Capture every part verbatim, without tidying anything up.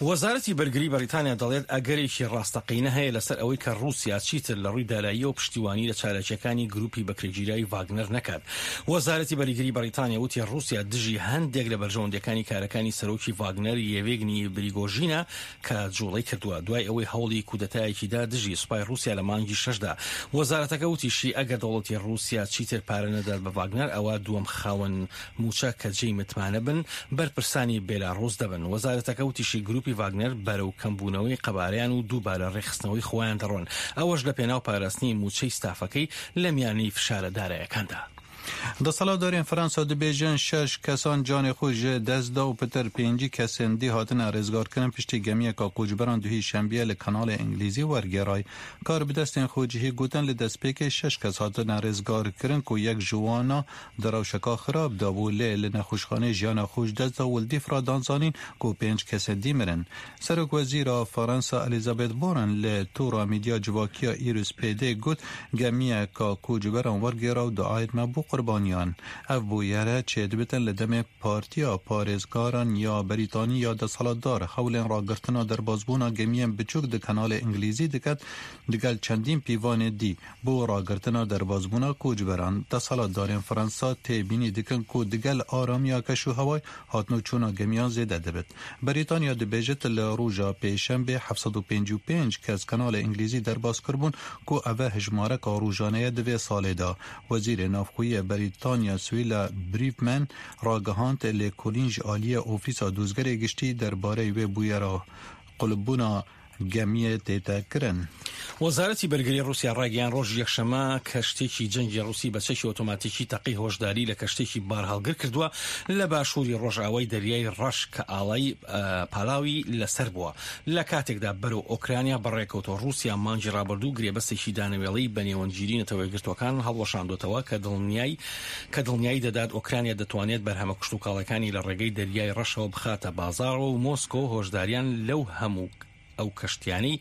وەزارەتی بەرگری بەریتانیا دەڵێت ئەگەرێکی ڕاستەقینە هەیە لەسەر ئەوەی کە رووسیا چیتر لە ڕووی دارایی و پشتیوانی لە چارەکیەکانی گروپی بەکرێگیرایی ڤاگنەر نەکات. وەزارەتی بەرگری بەریتانیا وتی رووسیا دژی هەندێک لە بەرژەوەندەکانی کارەکانی سەرۆکی ڤاگنەر یێڤگنی پریگۆژینە کە جوڵەی کردووە دوای ئەوەی هەوڵی کودەتایەکیدا دژی سوپای رووسیا لە مانگی شەشدا. وەزارەتەکە وتیشی ئەگەر دەوڵەتی رووسیا چیتر پارە نەدات بە ڤاگنەر ئەوە دووەم خاوەن موچە کە جێی متمانە بن بەرپرسانی بێلاڕۆس دەبن. وەزارەتەکە وتیشی گروپی ڤاگنەر بەرەو کەمبوونەوەی قەبارەیان و دووبارە ڕێخستنەوەی خۆیان دەڕۆن. ئەوەش لە پێناو پاراستنی موچەی ستافەکەی لە میانەی فشارە دارایەکاندا. دەسەڵاتدارین فەرەنسا دەبێژن شەش کەسان جانی خۆی ژێ دەستدا و پتر پێنجی کەسên دی هاتنە ڕێزگارکردن پشتی گەمیەکە کوچبەران دوهی شەمبیە لە کەناڵی ئینگلیزی وەرگێڕای. کار بدەستێن خۆجیهی گوتن لە دەستپێکی شەش کەس هاتنە ڕێزگارکردن و یەک جوانە دەڕەوشەکە خراپدا بوو لێ لە نەخۆشخانەی ژیانە خۆش دەستدا ولدی فرادانزانین و پێنج کەسە دی مرن. سەرۆک وەزیرە فەرەنسا ئەلیزابێت بۆرن لە تۆڕا میدیا جوواکیە ئیروس پێدێ گوت گەمیەکە کوچبەران وەرگێڕا و داعایەتمە بۆ قوربانیان. ئەف بوویەرە چێ دەبێتن لە دەمێ پارتیا پارێزگاران یا بەریتانی یا دەسەڵاتدار هەولێن ڕاگرتنا دەربازبوونا گەمیەن بچووک دە کەناڵی ئینگلیزی دەکات دەگەل چەندین پیڤانێ دی بۆ ڕاگرتنا دەربازبوونا کوچبەران. دەسەڵاتدارین فەرەنسا تێبینی دکن کو دەگەل ئارامیا کەش و هەوای هاتنۆ چوونا گەمیان زێدە دەبێت. بەریتانیا دەبێژێت لە ڕۆژا پێشەمبێ حەفسەد و پێنج و پێنج کەس کەناڵی ئینگلیزی دەرباز کردبوون کو ئەڤە هژمارەکە ڕۆژانەیە دەوێ ساڵێدا. وەزیرە نافخۆیە بریتانیا سویلا بریفمن راگەهاند لێ کۆلینژ ئالیە ئۆفیسا دۆزگەرێ گشتی دەربارەی وێ بوویەرە قولبوونا گەمیە تێتەکردن. وەزارەتی بەرگری رووسیا ڕاگەیان ڕۆژ یەکشەمە کەشتێکی جەنگی رووسی بە چەکی ئۆتۆماتیکی تەقی هۆشداری لە کەشتێکی بار هەڵگر کردووە لە باشووری ڕۆژئاوای دەریای ڕەش کە ئاڵای پالاوی لەسەر بووە. لە کاتێکدا بەرەو ئۆکرانیا بەڕێکەوتەوە رووسیا مانگی ڕابردوو گرێبەستێکی دانەوێڵەی بە نێوەنگیری نەتەوەی گرتوەکان هەڵوەشاندوتەوە کە دڵنیایی کە دڵنیایی دەدات ئۆکرانیا دەتوانێت بەرهەمە کشتوکاڵەکانی لە ڕێگەی دەریای ڕەشەوە بخاتە بازاڕەوە و مۆسکۆ هۆشداریان لەو هەموو ئەو کەشتیانەی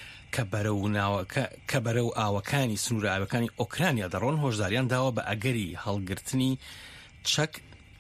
کە بەرەو ئاوەکانی سنوورە ئاوەکانی ئۆکرانیا دەڕۆن هۆشداریان داوە بە ئەگەری هەڵگرتنی چەک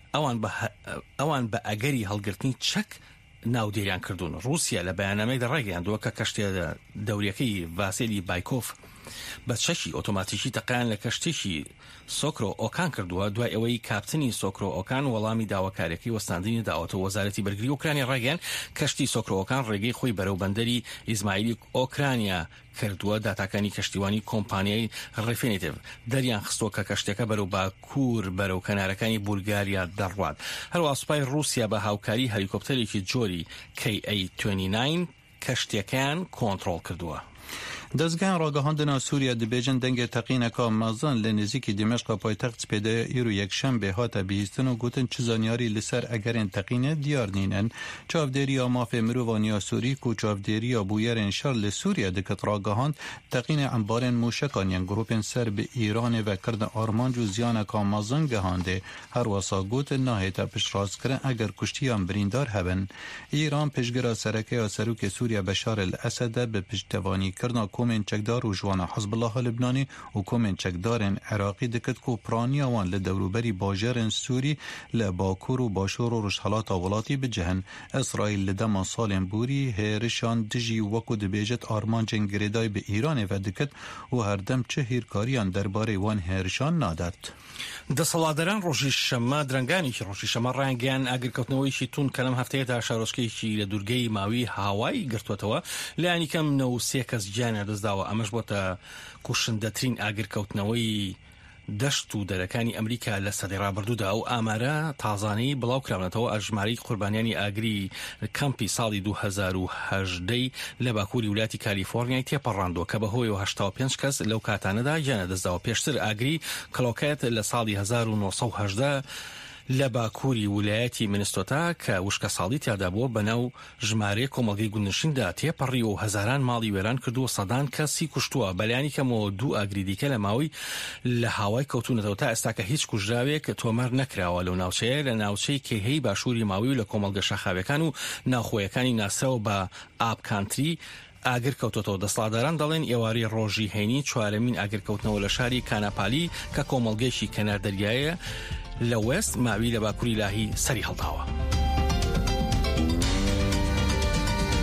ئەوان بە ئەگەری هەڵگرتنی چەک ناودێریان کردوون. رووسیا لە بەیاننامەی دەڕێگەیاندووە کە کەشتێ دەوریەکەی ڤاسیلی باایکۆف بە چەکی ئۆتۆماتیکی تەقیان لە کەشتێکی سۆکرۆ ئۆکان کردووە دوای ئەوەی کاپتنی سۆکرۆ ئۆکان وەڵامی داواکارێکی وەستاندنی داوەتەوە. وەزارەتی بەرگری ئۆکرانیا ڕاگەیان کەشتی سۆکرۆەکان ڕێگەی خۆی بەرەو بەندەری ئیزمایلی ئۆکرانیا کردووە داتاکانی کەشتیوانی کۆمپانیای ڕێفێنێتیڤ دەریان خستووە کە کەشتەکە بەرەو باکوور بەرەو کەنارەکانی بولگاریا دەڕوات. هەروە سوپای رووسیا بە هاوکاری هەلیکۆپتەرێکی جۆری کی ئەی بیست و نۆ کەشتەکان کۆنتڕۆڵ کردووە. دەستگان ڕاگەهاندنا سووریا دەبێژن دەنگێ تەقینەکە مەزن لە نزیکی دیمەشقا پایتەخت سپێدەیە ئیرۆ یەکشەمبێ هاتە بیستن و گوتن چ زانیاری لەسەر ئەگەرێن تەقینە دیار نینن. چاودێریە مافێ مرۆڤانیا سووری و چاودێریە بوویەرێن شەر لە سووریا دەکەت ڕاگەهاند تەقینە ئەمبارێن موشەکانیان گروپێن سەر بە ئیرانێ وەکردە ئارمانج و زیانەکە مەزن گەهاندێ. هەروەسا گوتن ناهێتە پشتڕاستکردن ئەگەر کوشتیان بریندار هەبن. ئیران پشتگیرە سەرەکەیە سەرۆکی سووریا بەشار الئەسەدە بە پشتیوانیکردنا کومên çekdar û ji wana Hezbollah Libnanê û komên çekdarên Iraqî dikit ku piraniya wan li dewroberî bajarên Sûrî li Bakur û Başûr û Rojhelata welatî bicihin. İsraîl li dema salên borî hêrişan dijî wekû dibêjit armancên girêdayî bi Îranê ve dikit û herdem çi hîrkariyan derbarê wan hêrişan nadat. دەسەڵاتداران ڕۆژی شەممە درەنگانێکی ڕۆژی شەمە ڕایانگەیان ئاگرکەوتنەوەیکی تون کە لەم هەفتەیەدا شارۆچکەیەکی لە دوورگەی ماوی هاوای گرتووەتەوە لایەنی کەم نە و سێ کەس گیانیان دەستداوە. ئەمەش بۆتە کوشندەترین ئاگرکەوتنەوەی دەشت و دەرەکانی ئەمریکا لە سەدەی ڕابردوودا و ئامارە تازانەی بڵاو کراونەتەوە ئەژماری قوربانیانی ئاگری کەمپی ساڵی دوو هەزار و هەژدە لە باکووری ولاتی کالیفۆرنیای تێپەڕاندووە کە بەهۆی هەشتا و پێنج کەس لەو کاتانەدا گیانە دەستداوە. پێشتر ئاگری کلۆکێت لە ساڵی هەزار و نۆ سەد و هەژدە لە باکووری ویلایەتی منستۆتا کە وشکە ساڵی تیادا بووە بەناو ژمارەی کۆمەڵگەی گوندنشیندا تێپەڕی و هەزاران ماڵی وێران کردووە سەدان کەسی کوشتووە. بەلایانی کەمەوە دوو ئاگری دیکە لە ماوەی لە هاوای کەوتونەتەوە تا ئێستاکە هیچ کوژراوێک تۆمار نەکراوە لەو ناوچەیە لە ناوچەی کێهەی باشووری ماوی و لە کۆمەڵگە شەخاوەکان و ناوخۆیەکانی ناسراوە بە ئابکانتری ئاگر کەوتۆتەوە. دەسەڵاتداران دەڵێن ئێواری ڕۆژی هەینی چوارەمین ئاگرکەوتنەوە لە شاری کاناپالی کە کۆمەڵگەیەکی کەنار دەریایە لە وێست ماوی لە باکووری لاهی سەری هەڵداوە.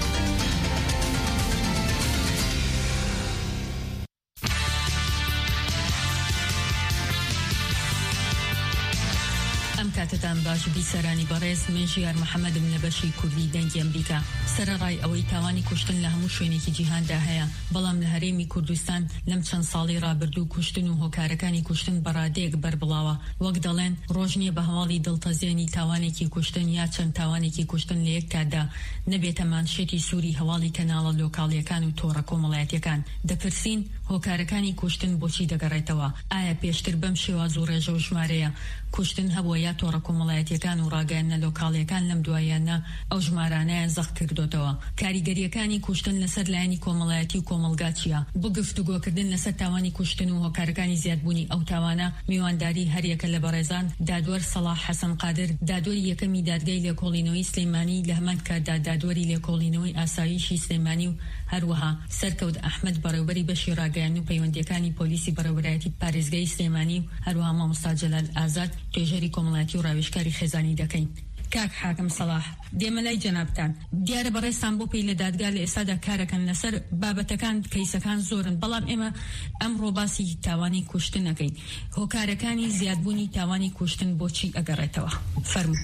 کاتتان باش بیسەرانی بەڕێز من ژیار محەممەدم لە بەشی کوردی دەنگی ئەمریکا. سەرڕای ئەوەی تاوانی کوشتن لە هەموو شوێنێکی جیهاندا هەیە، بەڵام لە هەرێمی کوردستان لەم چەند ساڵی ڕابردوو کوشتن و هۆکارەکانی کوشتن بەڕادەیەک بەربڵاوە. وەک دەڵێن ڕۆژ نییە بە هەواڵی دڵتەزێنی تاوانێکی کوشتن یا چەند تاوانێکی کوشتن لە یەک کاتدا نەبێتە مانشێتی سووری هەواڵی کەناڵە لۆکاڵیەکان و تۆڕە کۆمەڵایەتیەکان. دەپرسین هۆکارەکانی کوشتن بۆچی دەگەڕێتەوە؟ ئایا پێشتر بەم شێواز و ڕێژە و ژمارەیە کوشتن هەبووە یا تۆڕە کۆمەڵایەتیەکان و ڕاگەیاندنە لۆکاڵیەکان لەم دواییانە ئەو ژمارانەیە زەخ کردوتەوە؟ کاریگەریەکانی کوشتن لەسەر لایەنی کۆمەڵایەتی و کۆمەلگا چییە؟ بۆ گفتوگۆکردن لەسەر تاوانی کوشتن و هۆکارەکانی زیادبوونی ئەو تاوانە میوانداری هەریەکە لە بەڕێزان دادوەر سەلاح حەسەن قادر، دادوەری یەکەمی دادگای لێکۆڵینەوەی سلەیمانی لە هەمان کاتدا دادوەری لێکۆڵینەوەی ئاسایشی سلەیمانی و هەروەها سەرکەوت ئەحمەد بەڕێوەبەری بەشی ڕاگەیاندن و پەیوەندیەکانی پۆلیسی بەڕێوەبەرایەتی پارێزگای سلەیمانی و هەروەها مامۆستا جەلال ئازاد توێژەری کۆمەڵایەتی و ڕاوێژکاری خێزانی دەکەین. کاک حاکم سەلاح، دێمە لای جەنابتان. دیارە بەڕێستان بۆ پێی لە دادگا لە ئێستادا کارەکەن لەسەر بابەتەکان کەیسەکان زۆرن، بەڵام ئێمە ئەمڕۆ باسی تاوانی کوشتن نەکەین. هۆکارەکانی زیادبوونی تاوانی کوشتن بۆچی ئەگەڕێتەوە؟ فەرموو.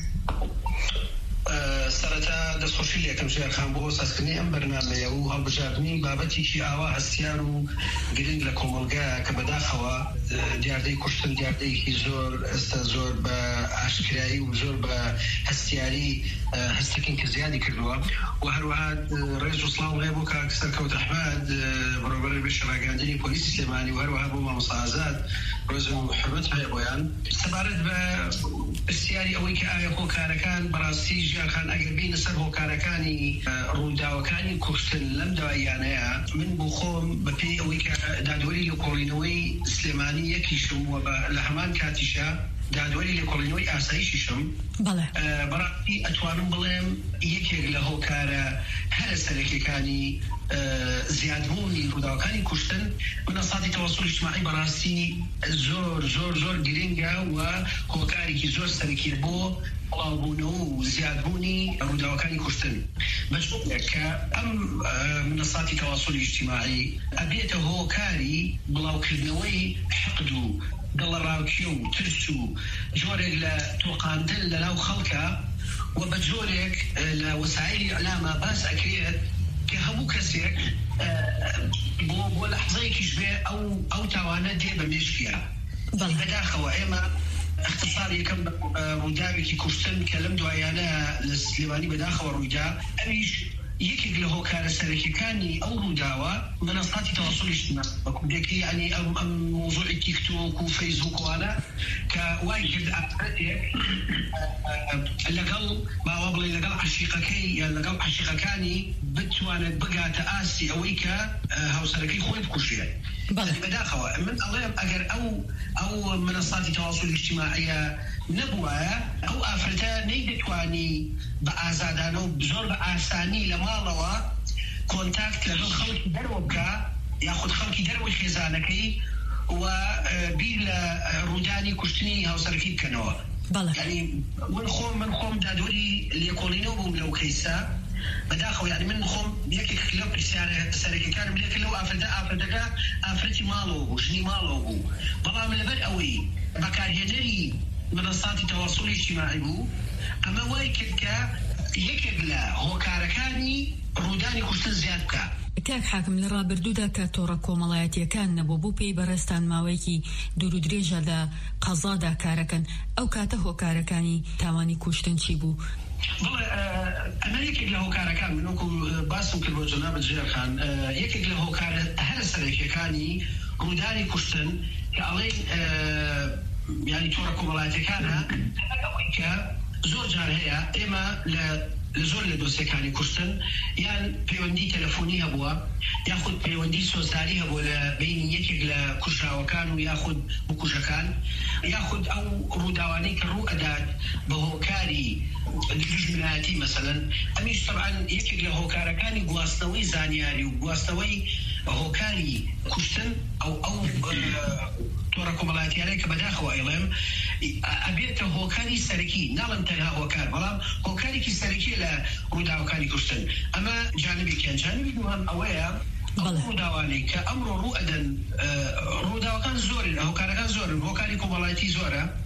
سەرەتا دەستخۆشی لێکم ژێرخان بۆ سەسکردنی ئەم بەرنامەیە و هەڵبژاردننی بابەتێکی ئاوا هەستیار و گرنگ لە کۆمەلگایە کە بەداخەوە دیاردەی کوشتن دیاردەیەکی زۆر ئێستا زۆر بە ئاشکرایی و زۆر بە هەستیاری هەستەکەین کە زیادی کردووە و هەروەها ڕێز و سڵاو هەیە بۆ کاک سەرکەوت ئەحمەد بەڕێوەبەری بەشی ڕاگەیاندنی پۆلیسی سلێمانی و هەروەها بۆ مامۆستا ئازاد ڕێز و حورمەت هەیە بۆیان سەبارەت بە پرسیاری ئەوەی کە ئایا هۆکارەکان بەڕاستی ژیانخان ئەگەر بینە سەر هۆکارەکانی ڕووداوەکانی کوشتن لەم دواییانەیە، من بۆ خۆم بەپێی ئەوەی کە دادوەری لێکۆڵینەوەی سلێمانی یەکیشم و لە هەمان کاتیشە دادوەری لێکۆڵینەوەی ئاسایشیشم، بەڕاستی ئەتوانم بڵێم یەکێک لە هۆکارە هەرە سەرەکیەکانی زیادبوونی ڕووداوەکانی کوشتن منەساتی تەواصل اجتماعی بەڕاستی زۆر زۆر زۆر گرنگە و هۆکارێکی زۆر سەرەکیە بۆ بڵاوبوونەوە و زیادبوونی ڕووداوەکانی کوشتن. بەشێکە کە ئەم منەساتی تەواصل اجتماعی ئەبێتە هۆکاری بڵاوکردنەوەی حقد و دڵڕاوکی و ترس و جۆرێک لە تۆقاندن لەناو خەڵکە و بە جۆرێک لە وەسایلی ئەعلامە باس ئەکرێت کە هەموو کەسێک بۆ بۆ لەحزەیەکیش بێ ئەو ئەو تاوانە دێ بە مێشکیە. بەداخەوە ئێمە اختصار یەکەم ڕووداوێکی کوشتن کە لەم دوایانە لە سلێمانی بەداخەوە ڕوویدا، ئەویش یەکێک لە هۆکارە سەرەکیەکانی ئەو ڕووداوە منەساتی تەواصل اجتماعی بەکوردێکی یعنی ئەم ئەم مۆزوعی تیکتۆک و فەیسبووکوانە کە وای کرد ئافرەتێک لەگەڵ باوا بڵێ لەگەڵ عەشیقەکەی یا لەگەڵ عەشیقەکانی بتوانێت بگاتە ئاستی ئەوەی کە هاوسەرەکەی خۆی بکوژێت. بەداخەوە من ئەڵێم ئەگەر ئەو ئەو منەساتی تەواصل اجتماعیە نەبووایە، ئەو ئافرەتە نەیدەتوانی بە ئازادانە و زۆر بە ئاسانی لە ماڵەوە کۆنتاکت لەگەڵ خەڵکی دەرەوە بکە یاخود خەڵکی دەرەوەی خێزانەکەی و بیر لە ڕوودانی کوشتنی هاوسەرەکەی بکەنەوە. یعنی من خۆم من خۆم دادوەری لێکۆڵینەوە بووم لەو کەیسە بەداخەوە، یعنی من خۆم یەکێک لەو پرسیارە سەرەکیەکانم لێک لەو ئافرەتە ئافرەتەکە ئافرەتی ماڵەوە بوو، ژنی ماڵەوە بوو، بەڵام لەبەر ئەوەی بەکارهێنەری منەساتی تەواصل اجتماعی بوو، ئەمە وای کرد کە یەکێک لە هۆکارەکانی ڕوودانی کوشتن زیاد بکە. کاک حاکم لە ڕابردوودا کە تۆڕە کۆمەڵایەتیەکان نەبوو بوو پێی بەڕێستان ماوەیەکی دوور و درێژە لە قەزادا کارەکەن، ئەو کاتە هۆکارەکانی تاوانی کوشتن چی بوو؟ بڵێ ئەمە یەکێک لە هۆکارەکان من وەکو باسم کرد بۆ جەناب جێرخان، یەکێک لە هۆکارە هەرە سەرەکیەکانی ڕوودانی کوشتن کە ئەڵێن یعنی تۆڕە کۆمەڵایەتیەکانە ئەوەی کە زۆر جار هەیە ئێمە لە زۆر لە دۆسیەکانی کوشتن یان پەیوەندی تەلەفۆنی هەبووە یاخود پەیوەندی سۆزداری هەبووە لە بینی یەکێک لە کوژراوەکان و یاخود بکوژەکان یاخود ئەو ڕووداوانەی کە ڕوو ئەدات بە هۆکاری دژمنایەتی مەسەلەن، ئەمیش تەبعاً یەکێک لە هۆکارەکانی گواستنەوەی زانیاری و گواستنەوەی هۆکاری کوشتن ئەو ئەو تۆڕە کۆمەڵایەتیانەی کە بەداخەوە ئەڵێم ئەبێتە هۆکاری سەرەکی، ناڵم تەنها هۆکار بەڵام هۆکارێکی سەرەکی لە ڕووداوەکانی کوشتن. ئەمە جانبێکیان. جانبی دووەم ئەوەیە ڕووداوانەی کە ئەمڕۆ ڕوو ئەدەن ڕووداوەکان زۆرن، هۆکارەکان زۆرن، هۆکاری کۆمەڵایەتی زۆرە،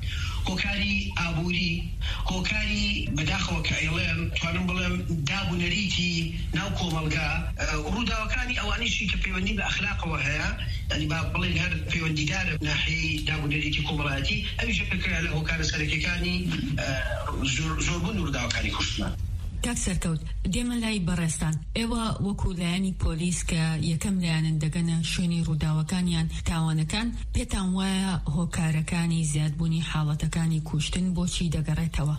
هۆکاری ئابووری هۆکاری بەداخەوە کە ئێڵێن توانم بڵێم دابوونەریتی ناو کۆمەلگا ڕووداوەکانی ئەوانیشی کە پەیوەندی بە ئەخلاقەوە هەیە ینی با بڵێن هەر پەیوەندیدارە ناحیەی دابوونەریتی کۆمەڵایەتی ئەویش پێکرا لە هۆکارە سەرەکیەکانی زۆربوون ڕووداوەکانی کوشتمان. کاک سەرکەوت دێمە لای بەڕێستان ئێوە وەکو لایەنی پۆلیس کە یەکەم لایەنن دەگەنە شوێنی ڕووداوەکانیان تاوانەکان پێتان وایە هۆکارەکانی زیادبوونی حاڵەتەکانی کوشتن بۆچی دەگەڕێتەوە؟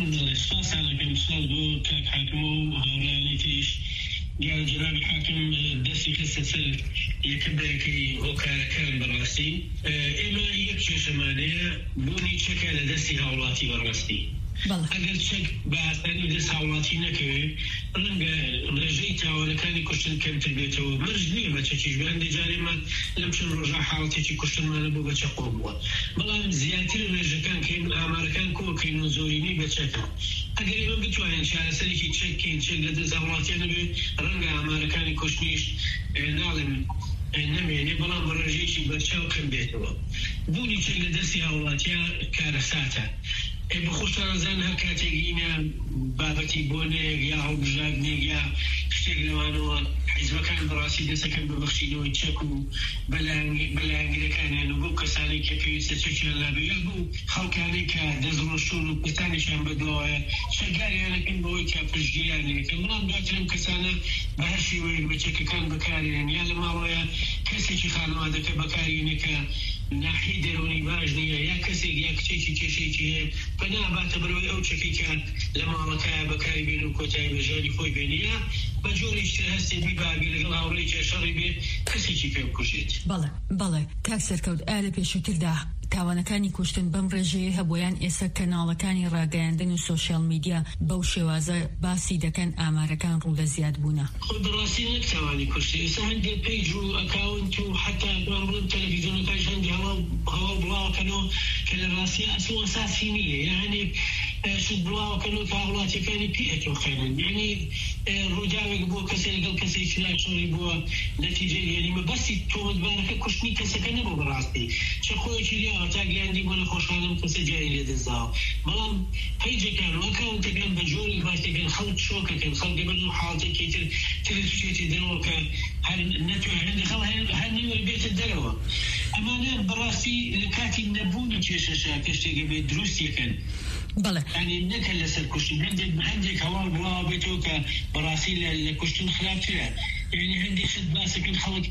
ساسانەکەم ساڵ بۆ کاک حاکم و هاوڕێنی تریش دیارە جەنابی حاکم دەستی خستە سەر یەکەم بەیەکەی هۆکارەکان بەڕاستی ئێمە یەک کێشەمانەیە بوونی چەکە لە دەستی هاوڵاتی بەڕاستی ئەگەر چەک بە ئاسانی دەست هاوڵاتی نەکەوێت ڕەنگە ڕێژەی تاوانەکانی کوشتن کەمتر بێتەوە مەرج نییە بە چەکیش بەندێ جارێمان لەم چەند ڕۆژە حاڵەتێکی کوشتنمانە بۆ بە چەقۆ بووە بەڵام زیاتر ڕێژەکان کەین ئامارەکان کۆکەین و زۆرینەی بە چەکە ئەگەر ئێمە بتوانین چارەسەرێکی چەککەین چەک لە دەست هاوڵاتیانە بێت ڕەنگە ئامارەکانی کوشتنیش ناڵێن نەمێنێ بەڵام بە ڕێژەیەکی بەرچاو کەم بێتەوە بوونی چەک لە دەستی هاوڵاتیە کارەساتە بخۆشتانەزان هەر کاتێکینە بابەتی بۆنێک یا هەڵبژاردنێک یا شتێک لەوانەوە حیزبەکان بەڕاستی دەسەکەن ببەخشینەوەی چەک و بەلایەنگیرەکانیان و بۆ کەسانی کە پێویستە چەکیان لابێ یا بوو خەڵکانەی کە دەستڕۆشتون و پستانیشیان بەدڵایە چەکداریانەکەن بەوەی کە پشتگیریانەکەن بەڵام دواتر ئەم کەسانە بە هەر شێوەیەک بە چەکەکان بەکارێنن یا لە ماوەیە کەسێکی خانەوادەکە بەکارێنێ کە ناحی دەرونی باش نییە یا کەسێک یا کچێکی کێشێکی هەیە بەناباتە بەرەوەی ئەو چەکەی کە لە ماڵەکەیە بەکاری بێن و کۆتایی بەژاری خۆی بێنە بە جۆرێکی هەستێ بیباگە لەگەڵ هاوڕێکی شەڕی بێ کەسێکی پێ بکوژێت. بەڵێ بەڵێ کاک سەرکەوت ئا لە پێشووتردا تاوانەکانی کوشتن بەم ڕێژەیە هەبوویان ئێستا کەناڵەکانی ڕاگەیاندن و سۆشیال میدیا بەو شێوازە باسی دەکەن ئامارەکان ڕوو لە زیاد بوونە. خۆ بەڕاستی نەک تاوانی کوشتی ئێستا هەندێک پێیج و ئەکاونت و حتا دوان بڵم تەلەڤیزیۆنەکانیش هەندی هەواڵ بڵاوەکەنەوە کە لە ڕاستی ئەسڵ ئەساسی نییە یعنی شت بڵاوەکەنەوە تا وڵاتیەکانی پێئەتۆخێنن یعنی ڕووداوێک بۆ کەسێک لەگەڵ کەسێکی لاشۆری بووە نەتیجەی یعنی مەبەستی تۆمەتبارەکە کوشتنی کەسەکە نەبوو بەڕاستی چ خۆیەکی لێ تا گیاندی بۆ نەخۆشانم کەسە جاری لێ دەستداوە بەڵام پەیجەکان و ئەکاونتەکان بە جۆری باشتەکەن خەڵک شۆکەکەن خەڵکە بەن و حاڵەتێکی تر ترس بچێتی دەرەوە کە هەر نەتوانێت هەندێک خەڵک هەر نەوەری بێتە دەرەوە ئەمانە بەڕاستی لە کاتی نەبوونی کێشەشە کە شتێکە بێت دروستیەکەن بەڵێ ینی نەکە لەسەر کوشتن هەندێک هەندێک هەواڵ بڵاوە بێتەوە کە بەڕاستی لە کوشتن خراپترە یعنی هەندێک شت باسەکەن خەڵک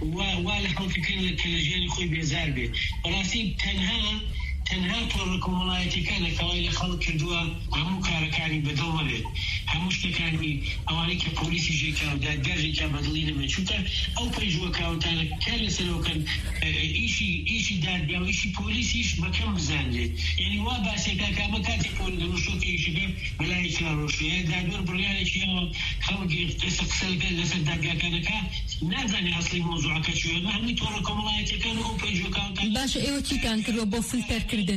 وا لە خەڵکەکەن کە لە ژیانی خۆی بێزار بێت بەڕاستی تەنها تەنها تۆڕە کۆمەڵایەتیەکانە کەوای لە خەڵک کردووە هەموو کارەکانی بەدڵ وەبێت هەموو شتەکانی ئەوانەی کە پۆلیسی ژێکا و دادگەرێکا بەدڵی نەبێت چونکە ئەو پەیژوە کاوتانە کار لەسەرەوەکەن ئیشی ئیشی دادگا و ئیشی پۆلیسیش بەکەم بزانێت یعنی وا باسێکا کامە کاتێک پۆلی دەڕۆشتۆکێکیشەکە بەلایەکی ڕۆشتەیە دادوەر بڕیارێکیەوە خەڵکی قسە قسەکە لەسەر دادگاکانەکە نازانێ ئەسڵی مۆزوعەکە چۆنە هەمووی تۆڕە کۆمەڵایەتیەکان و ئەو پەیژوە کاوتان باشە ئێوە چیتان کردووە بۆ فیلتەرکردن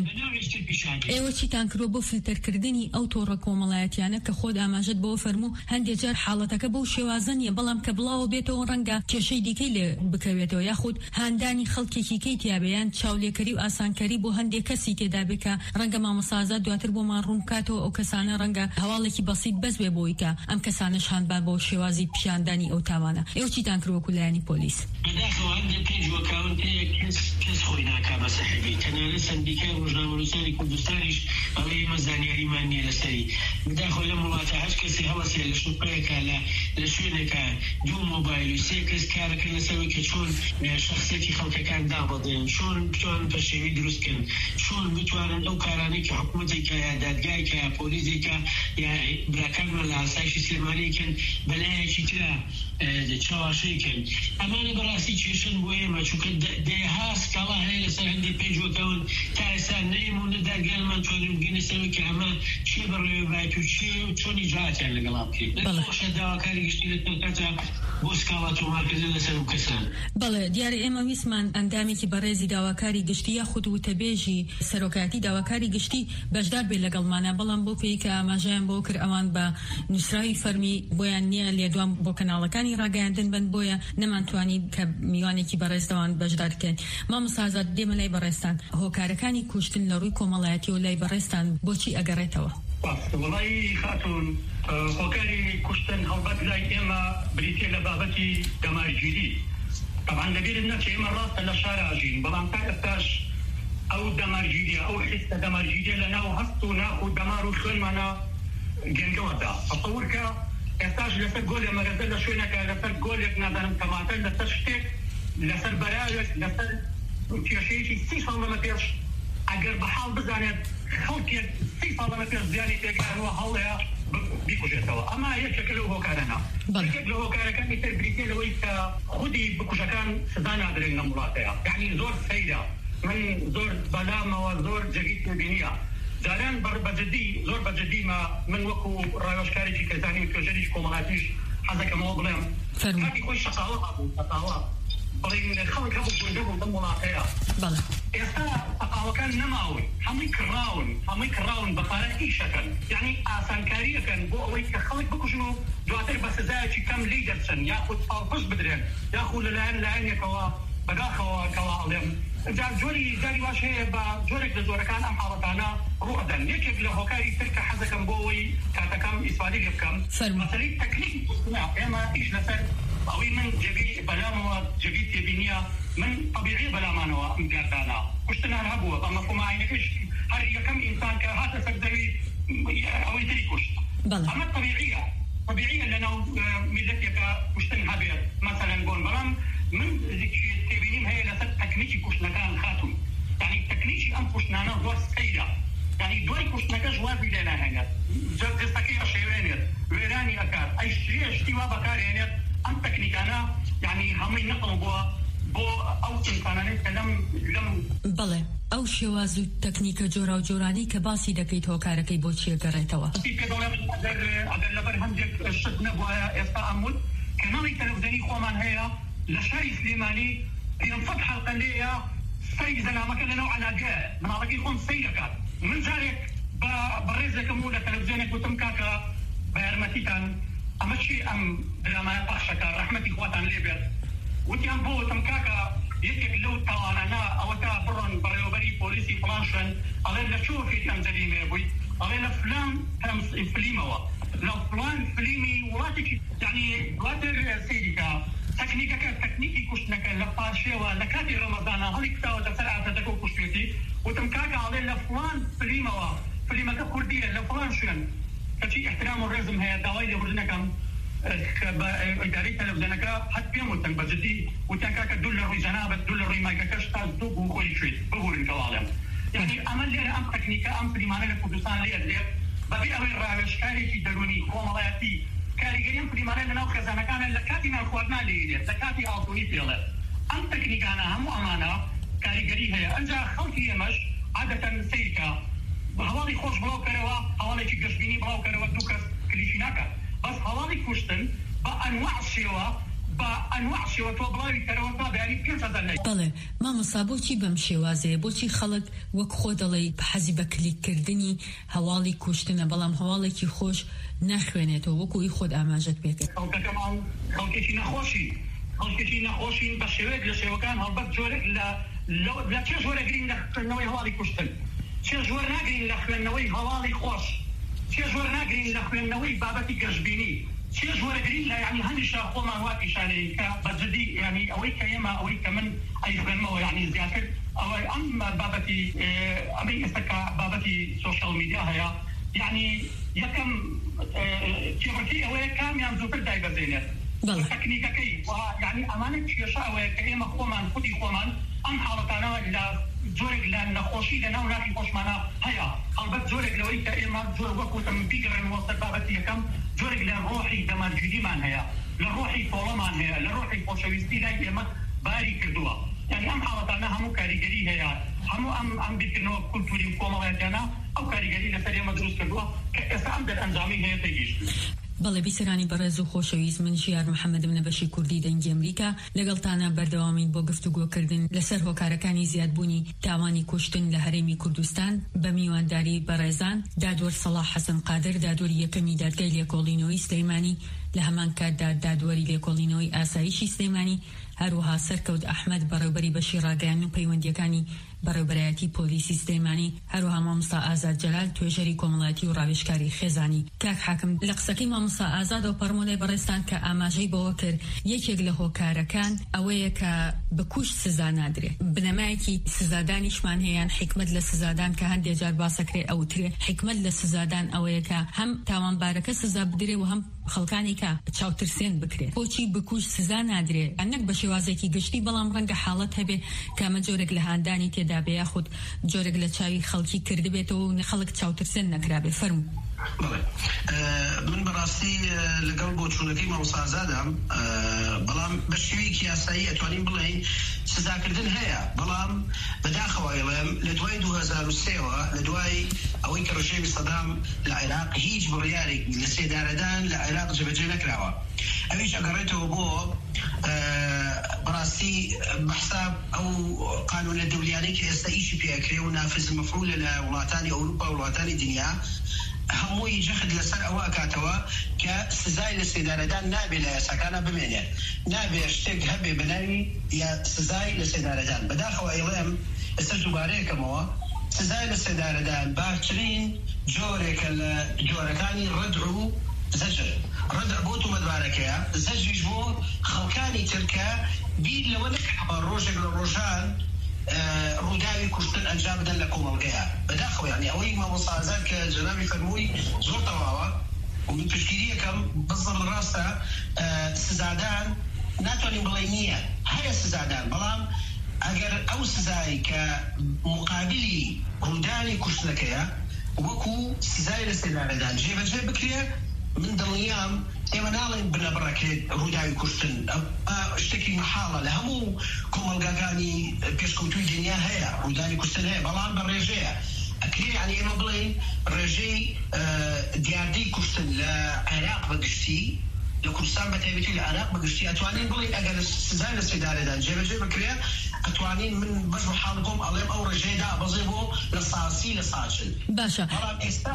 ئێوە چیتان کردووە بۆ فیلتەرکردنی ئەو تۆڕە کۆمەڵایەتیانە کە خۆت ئاماژەت بۆ فەرموو هەندێک جار حاڵەتەکە بەو شێوازە نیە بەڵام کە بڵاوە بێتەوە ڕەنگە کێشەی دیکەی لێ بکەوێتەوە یاخود هاندانی خەڵکێکی کەی تیابەیان چاولێکەری و ئاسانکەری بۆ هەندێک کەسی تێدا بکە ڕەنگە مامۆسازات دواتر بۆمان ڕوون بکاتەوە ئەو کەسانە ڕەنگە هەواڵێکی بەسیط بەس بێ بۆی کە ئەم کەسانەش هاندبان بۆ شێوازی پیشاندانی ئەو تاوانە ئێوە چیتان کردووە لایەنی پۆلیس بەداخەوە هەندێک پێیجوە کاونتەیە کەس خۆی ناکا بە سەحەبی تەنانەت سەندیکای ڕۆژنامەنووسانی کوردستانیش ئەڵێ ئێمە زانیاریمان نییە لەسەری بەداخەوە لەم وڵاتە هەر کەسی هەوەسێ لە شوقەیەکە لە شوێنێکە دوو مۆبایل و سێ کەس کارەکە لەسەرەوەی کە چۆن شەخسیەتی خەڵکەکان دابەدێن چۆن بتوانن بە شێوەی دروستکەن چۆن بتوانن ئەو کارانەی کە حکوومەتێکە یا دادگایکە یا پۆلیسێکە یا براکانمان لە ئاسایشی سلێمانیکەن بەلایەکی ترە چاواشەیەکەن ئەمانە بەڕاستی کێشن بۆ ئێمە چونکە دێها سکاڵا هەیە لەسەر هەندێک پێیجوەکەون تا ئێستا نەئێمە و نەدادگانمان توانین بگەینە سەرەوەی کە ئەمە چێ بەڕێوەبایەت و چێ و چۆن ئیجراتیان لەگەڵا بکەین لەخۆشە داواکاری گشتی لەتەکەتا بۆ سکاڵا تۆمارکردن لەسەر و کەسان. بەڵێ دیارە ئێمە ویسمان ئەندامێکی بەڕێزی داواکاری گشتی یا خود وتەبێژی سەرۆکاتی داواکاری گشتی بەشدار بێ لەگەڵمانە، بەڵام بۆ پێی کە ئاماژەیان بۆ کرد ئەوان بە نووسراوی فەرمی بۆیان نییە لێدوان بۆ کەناڵەکانی ڕاگەیاندن بن، بۆیە نەمانتوانی کە میوانێکی بەڕێزدەوان بەشدار بکەن. مامۆستا ئازاد دێمە لای بەڕێستان، هۆکارەکانی کوشتن لە ڕووی کۆمەڵایەتی و لای بەڕێستان بۆچی ئەگەڕێتەوە؟ وڵی خاتون هۆکاری کوشتن هەڵبەت لای ئێمە بریتێ لە بابەتی دەمارگیری. طبعا لەبیرت نەچێ ئێمە ڕاستە لە شاراژین، بەڵام تا ئێستاش ئەو دەمارگیریە ئەو حیسە دەمارگیریە لە ناو هەست و ناخ و دەمار و خوێنمانە گەنگەوەدا. تەسەوورکە ئێستاش لەسەر گۆلێ مەرەزە لە شوێنەکە لەسەر گۆلێک نازانم تەماتە لەسەر شتێک لەسەر بەراوێک لەسەر کێشەیەکی سی ساڵ لەمە پێش ئەگەر بەحاڵ بزانێت خەڵکێک سی ساڵ لەمە پێش زیانی تێکانەوە هەڵەیە بیکوژێتەوە. ئەمە یەکێکە لەو هۆکارانە. یەکێک لە هۆکارەکانی تر بریتێ لەوەی کە خودی بکوژەکان سزا نادرێن لە وڵاتەیە، یعنی زۆر سەیرە، من زۆر بەلامەوە زۆر جەگیت بینیە جاران بەجددی زۆر بەجددیمە من وەکو ڕایۆژکارێکی کەزانی و توێژەریش کۆمەڵاتیش حەزەکەمەوە بڵێم کاتی خۆی شەقاوە هەبوو شەقاوە بڵێن خەڵک هەبوو گوندە بوو لەم وڵاتەیە. ئێستا شەقاوەکان نەماون، هەمووی کڕاون هەمووی کڕاون بەخارە ئیشەکەن، یعنی ئاسانکاریەکەن بۆ ئەوەی کە خەڵک بکوژن و دواتر بە سزایەکی کەم لی دەرچن یاخود پاڵپشت بدرێن یاخود لەلایەن لایەنێکەوە بەداخەوە کەواڵێم جۆری جاری واش هەیە بە جۆرێک لە جۆرەکان ئەم حاڵەتانە ڕوئەدەن. یەکێک لە هۆکاری تر کە حەزەکەم بۆ ئەوەی کاتەکەم ئیسفادی لێ بکەم مەسەلەی تەکنیکی کوشتنە. ئێمە ئیش لەسەر ئەوەی من جێبی بەلامەوە جێبی تێبینیە، من طبیعی بەلامانەوە ئەم گاردانە کوشتنان هەبووە بە مەفهومایەکەش هەر یەکەم ئینسان کە هاتە سەر زەوی ئەوەی تری کوشت. ئەمە طبیعیە طبیعیە لەناو میلەتێکە کوشتن هەبێت مەسەلەن بۆن، بەڵام من تێبینیم هەیە لەسەر تەکنیکی کوشتنەکان خاتون، یعنی تەکنیکی ئەم کوشتنانە زۆر سەیرە، یعنی دوای کوشتنەکەش وازی لێ ناهێنێت، جەستەکەی ئەشێوێنێت وێرانی ئەکات ئەی شتێ شتی وا بەکارهێنێت. ئەم تەکنیکانە یعنی هەمووی نەقڵ بووە بۆ ئەو ئینسانانەی کە لەم لەم بەڵێ ئەو شێواز و تەکنیکە جۆرا و جۆرانی کە باسی دەکەیت هۆکارەکەی بۆچی ئەگەڕێتەوە؟ ئەگەر لەبەر هەندێک شت نەبووایە ئێستا ئەمود کەناڵی تەلەڤیزیۆنی خۆمان هەیە لە شاری سلێمانی پێنجسەد حەڵقە لێیە سەری زەلامەکە لەناو عەلاگەیە مناڵەکەی خۆم سەیر دەکات. من جارێک بە ڕێزێکم و لە تەلەڤیزیۆنێک گوتم کاکە بە یارمەتیتان ئەمە چی ئەم درامایە پاشەکە ڕەحمەتی خواتان لێ بێت وتیان بۆ وتم کاکە یەکێک لەو تاوانانە ئەوە تا بڕۆن بەڕێوەبەری پۆلیسی فڵان شوێن ئەڵێن لە چۆکێکی ئەم جەریمەیە بوویت ئەڵێ لە فلان فلیمەوە لە فلان فلیمی وڵاتێکی یعنی وڵاتێ سەیریکە تەکنیکەکە تەکنیکی کوشتنەکە لە پاشێوە لە کاتی ڕەمەزانە هەڵی کتاوە لەسەر ئافرەتەکە و کوشتێتی وتم کاکە ئەڵێ لە فلان فلیمەوە فلیمەکە کوردیە لە فلان شوێن کەچی احترام و ڕێزم هەیە داوای لێبوردنەکەم بە ئیدارەی تەلەڤیزیۆنەکە هەت پێم وتن بەجددی وتیان کاکە دوو لە ڕووی جەنابەت دوو لە ڕووی مایکەکەش تا دوو بوو خۆی شوێت ببوورن کەواڵێم. یعنی ئەمە لێرە ئەم تەکنیکە ئەم فلیمانە لە کوردستان لێ دێت بەبێ ئەوەی ڕاوێژکارێکی دەرونی کۆمەڵایەتی کاریگەری ئەم فلیمانە لەناو خێزانەکانە لە کاتی نانخواردنا لێ دێت لە کاتی ئاڵتوونی پێڵێت. ئەم تەکنیکانە هەموو ئەمانە کاریگەری هەیە. ئەنجا خەڵکی ئێمەش عادەتەن سەیرکە هەواڵی خۆش بڵاوکەرەوە هەواڵێکی گەشتبینی بڵاوکەرەوە دوو کەس کلیشی ناکات بەس هەواڵی کوشتن بە ئەنواع شێوە بە ئەنواع شێوە تۆ بڵاوی کەرەوە تا بەیانی پێنج هەزار لای. بەڵێ مامۆستا بۆچی بەم شێوازەیە بۆچی خەڵک وەک خۆ دەڵێ حەزی بە کلیککردنی هەواڵی کوشتنە بەڵام هەواڵێکی خۆش ناخوێنێتەوە وەکوی خۆت ئاماژەت پێکرد؟ خەڵکەکەمان خەڵکێکی نەخۆشی خەڵکێکی نەخۆشین بە شێوەیەک لە شێوەکان هەڵبەت جۆرێک لە چێ جۆرە گرین لە خوێندنەوەی هەواڵی کوشتن چێ جۆر ناگرین لە خوێندنەوەی هەواڵی خۆش چێ جۆر ناگرین لە خوێندنەوەی بابەتی گەشتبینی چێ جۆرەگرین لە یعنی هەمیشە خۆمان وا پیشانەیە کە بەجددی یعنی ئەوەی کە ئێمە ئەوەی کە من ئەیخوێنمەوە یعنی زیاتر ئەوەی ئەم بابەتی ئەمەی ئێستا کە بابەتی سۆشیال میدیا هەیە یعنی یەکەم کێڕەکەی ئەوەیە کامیان زووتر دایبەزێنێت تەکنیکەکەی یعنی ئەمانە کێشە ئەوەیە کە ئێمە خۆمان خودی خۆمان ئەم حاڵەتانەوە لە جۆرێک لە نەخۆشی لە ناو ناخی خۆشمانە هەیە هەڵبەت جۆرێک لەوەی کە ئێمە جۆر وەکوتم بیگەڕێنەوە سەر بابەتی یەکەم جۆرێک لە ڕۆحی دەمارگیریمان هەیە لە ڕۆحی فۆڵەمان هەیە لە ڕۆحی خۆشەویستی لای ئێمە باری کردووە. یعنی ئەم حاڵەتانە هەموو کاریگەری هەیە هەموو ئەم ئەم بیرکردنەوە کولتوری کۆمەڵایەتیانە ئەو کاریگەری لەسەر ئێمە دروست کردووە کە ئێستا ئەم دەرئەنجامی هەیە تێگەیشتووە. بەڵێ بیسەرانی بەڕێز و خۆشەویست، من ژیار محەممەد منەبەشی کوردی دەنگی ئەمریکا لەگەڵتانە بەردەوامین بۆ گفتوگۆکردن لەسەر هۆکارەکانی زیادبوونی تاوانی کوشتن لە هەرێمی کوردستان بە میوانداری بەڕێزان دادوەر سەڵاح حەسەن قادر، دادوەری یەکەمی دادگای لێکۆڵینەوەی سلەیمانی، لە هەمان کاتدا دادوەری لێکۆڵینەوەی ئاسایشی سلەیمانی، هەروەها سەرکەوت ئەحمەد بەڕێوەبەری بەشی ڕاگەیاندن و پەیوەندیەکانی بەڕێوەبەرایەتی پۆلیسی سلەیمانی، هەروەها مامۆستا ئازاد جەلال توێژەری کۆمەڵایەتی و ڕاوێژکاری خێزانی. کاک حاکم، لە قسەکەی مامۆستا ئازاد و پەرمۆلای بەڕێستان کە ئاماژەی بەوە کرد یەکێک لە هۆکارەکان ئەوەیە کە بەکوش سزا نادرێت. بنەمایەکی سزادانیشمان هەیەیان حکمت لە سزادان کە هەندێک جار باسەکرێ ئەوترێ حکمت لە سزادان ئەوەیە کە هەم تاوانبارەکە سزا بدرێ و هەم خەڵکانی کە چاوترسێن بکرێت. بۆچی بکوش سزا نادرێت؟ ئەنەک بە شێوازێکی گشتی، بەڵام ڕەنگە حاڵەت هەبێ کامە جۆرێک لە هاندانی تێدا بێ یاخود جۆرێک لە چاوی خەڵکی کردبێتەوە و خەڵک چاوترسێن نەکرابێ. فەرموو. من بەڕاستی لەگەڵ بۆ چوونەکەی مامۆستا ئازادم، بەڵام بە شێوەیەکی یاسایی ئەتوانین بڵێین سزاکردن هەیە، بەڵام بەداخەوە ئێڵێم لە دوای دوو هەزار و سێەوە لە دوای ئەوەی کە ڕژێمی سەدام لە عێراق هیچ بڕیارێک لە سێدارەدان لە عێراق جێبەجێ نەکراوە. ئەویش ئەگەڕێتەوە بۆ بەڕاستی بەحساب ئەو قانونە دەولیانەی کە ئێستا ئیشی پێکرێ و نافز مەفعولە لە وڵاتانی ئەوروپا و وڵاتانی دنیا، هەمووی جەخت لەسەر ئەوە ئەکاتەوە کە سزای لە سێدارەدان نابێت لە یاساکانە بمێنێت، نابێت شتێک هەبێ بەناوی یا سزای لە سێدارەدان. بەداخەوە ئێڵێم ئێستا دووبارەیەکەمەوە سزای لە سێدارەدان باشترین جۆرێکە لە جۆرەکانی ڕەدع و زەجر. ڕەدع بۆ تومەتبارەکەیە، زەجریش بۆ خەڵکانی ترکە بیر لەوە نەکەوە ڕۆژێک لە ڕۆژان ڕووداوی کوشتن ئەنجام بدەن لە کۆمەڵگەیە. بەداخەوە یعنی ئەوەی مامۆستا ئازاد کە جەنابی فەرمووی زۆر تەواوە و من پشتگیری یەکەم بزڵ ڕاستە سزادان ناتوانین بڵێ نییە، هەیە سزادان، بەڵام ئەگەر ئەو سزای کە مقابلی ڕووداوی کوشتنەکەیە وەکو سزای لە سێدارەدان جێبەجێ بکرێ، من دڵنیام ئێمە ناڵێن بنەبڕەکرێت ڕووداوی کوشتن، شتێکی محاڵە لە هەموو کۆمەڵگاکانی پێشکەوتووی دنیا هەیە، ڕووداوی کوشتن هەیە، بەڵام بە ڕێژەیە ئەکرێ. یعنی ئێمە بڵێن ڕێژەی دیاردەی کوشتن لە عێراق بەگشتی، لە کوردستان بەتایبەتی لە عێراق بەگشتی ئەتوانین بڵێن ئەگەر سزای لە سێدارەدان جێبەجێ بکرێ ئەتوانین من بەش حاڵ بۆم ئەڵێم ئەو ڕێژەیەدا ئەبەزێ بۆ لە ساسی لە ساچن. باشە، بەڵام ئێستا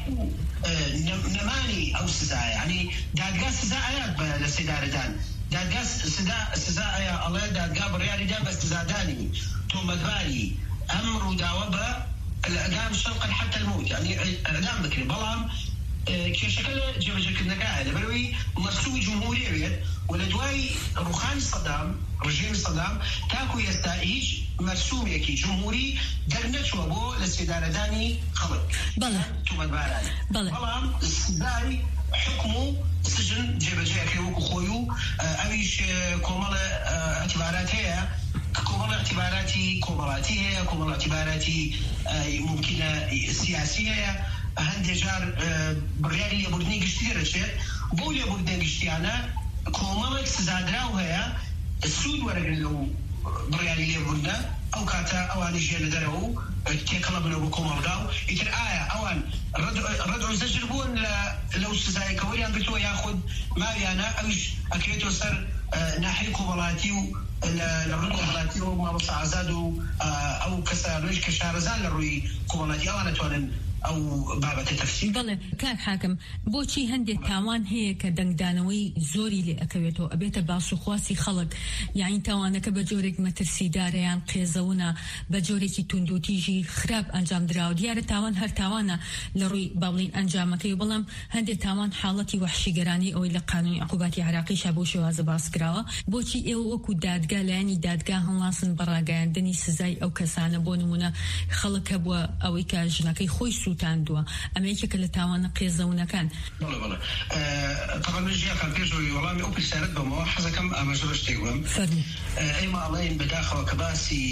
نەمانی ئەو سزایە، ینی دادگا سزا ئەیات لە سێدارەدان، دادگا سزا ئەیە ئەڵێ دادگا بڕیاریدا بە سزادانی تۆمەتباری ئەم ڕووداوە بە الإعدام شرقا حتى الموت، يعني إعدام بكري، بلام كيشكل جبهة لبروي مرسوم جمهورية ولا دواي روخاني صدام رجيم صدام تاكو يستعيش مرسوم يكي جمهوري درنت وبو للسيدارة داني خلق بلا تومد باران بلا بلام السداري حكمه سجن جبهة كيوكو خويو أويش كومال اعتبارات هي كومال اعتباراتي كومالاتي هي كومال اعتباراتي ممكنة سياسية هەندێک جار بڕیاری لێبوردنی گشتی دەرەچێت، بۆ لێبوردنی گشتیانە کۆمەڵێک سزادراو هەیە سوود وەرەگرن لەو بڕیاری لێبوردنە، ئەو کاتە ئەوانی ژێ لە دەرەوە و تێکەڵە بنەوە بۆ کۆمەڵگا و ئیتر ئایا ئەوان ڕەدع و زەجر بوون لەو سزایەکەوەیان گرتووە یاخود ماویانە ئەویش ئەکرێتەوە سەر ناحیەی کۆمەڵاتی و لە ڕووی کۆمەڵاتی و مامۆستا ئازاد و ئەو کەسانەش کە شارەزان لە ڕووی کۆمەڵاتی ئەوان ئەتوانن ئەو بابەتە تەفسیر. بەڵێ کاک حاکم، بۆچی هەندێک تاوان هەیە کە دەنگدانەوەی زۆری لێ ئەکەوێتەوە ئەبێتە باسوخواسی خەڵک، یعنی تاوانەکە بە جۆرێک مەترسیدارەیان قێزەونە بە جۆرێکی توندوتیژی خراپ ئەنجام دراوە. دیارە تاوان هەر تاوانە لە ڕووی باڵین ئەنجامەکەی، بەڵام هەندێک تاوان حاڵەتی وحشیگەرانی ئەوەی لە قانونی عقوباتی عێراقیشا بۆ شێوازە باس کراوە. بۆچی ئێوە وەکو دادگا لایەنی دادگا هەڵاسن بەڕاگەیاندنی سزای ئەو کەسانە؟ بۆ نمونە خەڵک هەبووە ئەوەی کە ژنەکەی خۆی سووتاندووە، ئەمەیەکێکە لە تاوانە قێزەونەکان. بەڵێ بەڵێ طبعا من ژیاکان پێشەوەی وەڵامی ئەو پرسیارەت بەمەوە حەزەکەم ئاماژە بە شتێک بم. ئێمە ئەڵێن بەداخەوە کە باسی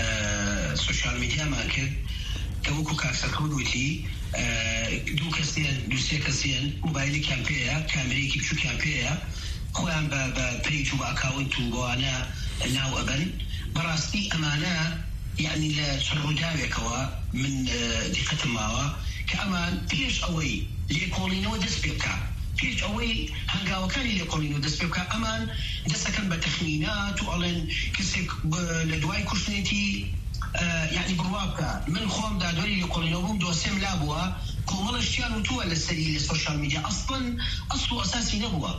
سوشیال میدیامان کرد کە وەکو کاکسەکەوت وتی دوو کەسیان دووسێ کەسیان مۆبایلیان پێیە، کامێرەیەکی بچووکیان پێیە، خۆیان بە پیج و بە ئەکاونت و بۆوانە ناو ئەبەن. بەڕاستی ئەمانە یعنی لە ڕووداوێکەوە من دیقەتم ماوە کە ئەمان پێش ئەوەی لێکۆڵینەوە دەست پێ بکە پێش ئەوەی هەنگاوەکانی لێکۆڵینەوە دەست پێ بکە ئەمان دەستەکەن بە تەخمینات و ئەڵێن کەسێک لە دوای کوشتنێتی یعنی بڕوا بکە من خۆم دادوەری لێکۆڵینەوە بووم دۆسێم لا بووە کۆمەڵە شتیان وتووە لە سەری لە سۆشیال میدیا ئەسڵەن ئەسڵ و ئەساسی نەبووە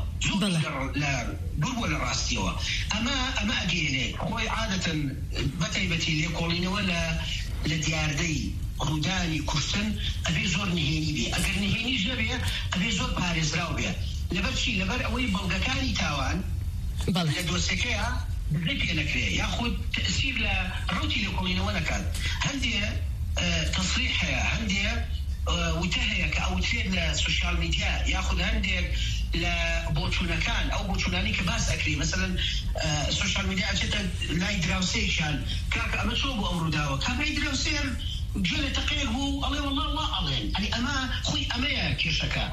دوور بووە لە ڕاستیەوە ئەمە ئەمە ئەگەیەنێ خۆی عادەتەن بەتایبەتی لێکۆڵینەوە لە دیاردەی ڕوودانی کوشتن ئەبێ زۆر نهێنی بێ ئەگەر نهێنیش نەبێ ئەبێ زۆر پارێزراو بێ لەبەر چی لەبەر ئەوەی بەڵگەکانی تاوان لە دۆسەکەیە بزەی پێ نەکرێ یاخود تەسیر لە ڕوتی لێکۆڵینەوە نەکات هەندێ تەصریح هەیە هەندێ وتە هەیە کە ئەوترێت لە سوشیال میدیا یاخود هەندێک لە بۆچوونەکان ئەو بۆچوونانی کە باس ئەکری مثلا سوشیال میدیا ئەچێتە لای دراوسەیەکیان کاکە ئەمە چۆ بۆ ئەم ڕووداوە کابرای دراوسەیە گوێ لە تەقەیەک بوو ئەڵێ وەڵڵا وا ئەڵێن ئەنی ئەمە خۆی ئەمەیە کێشەکە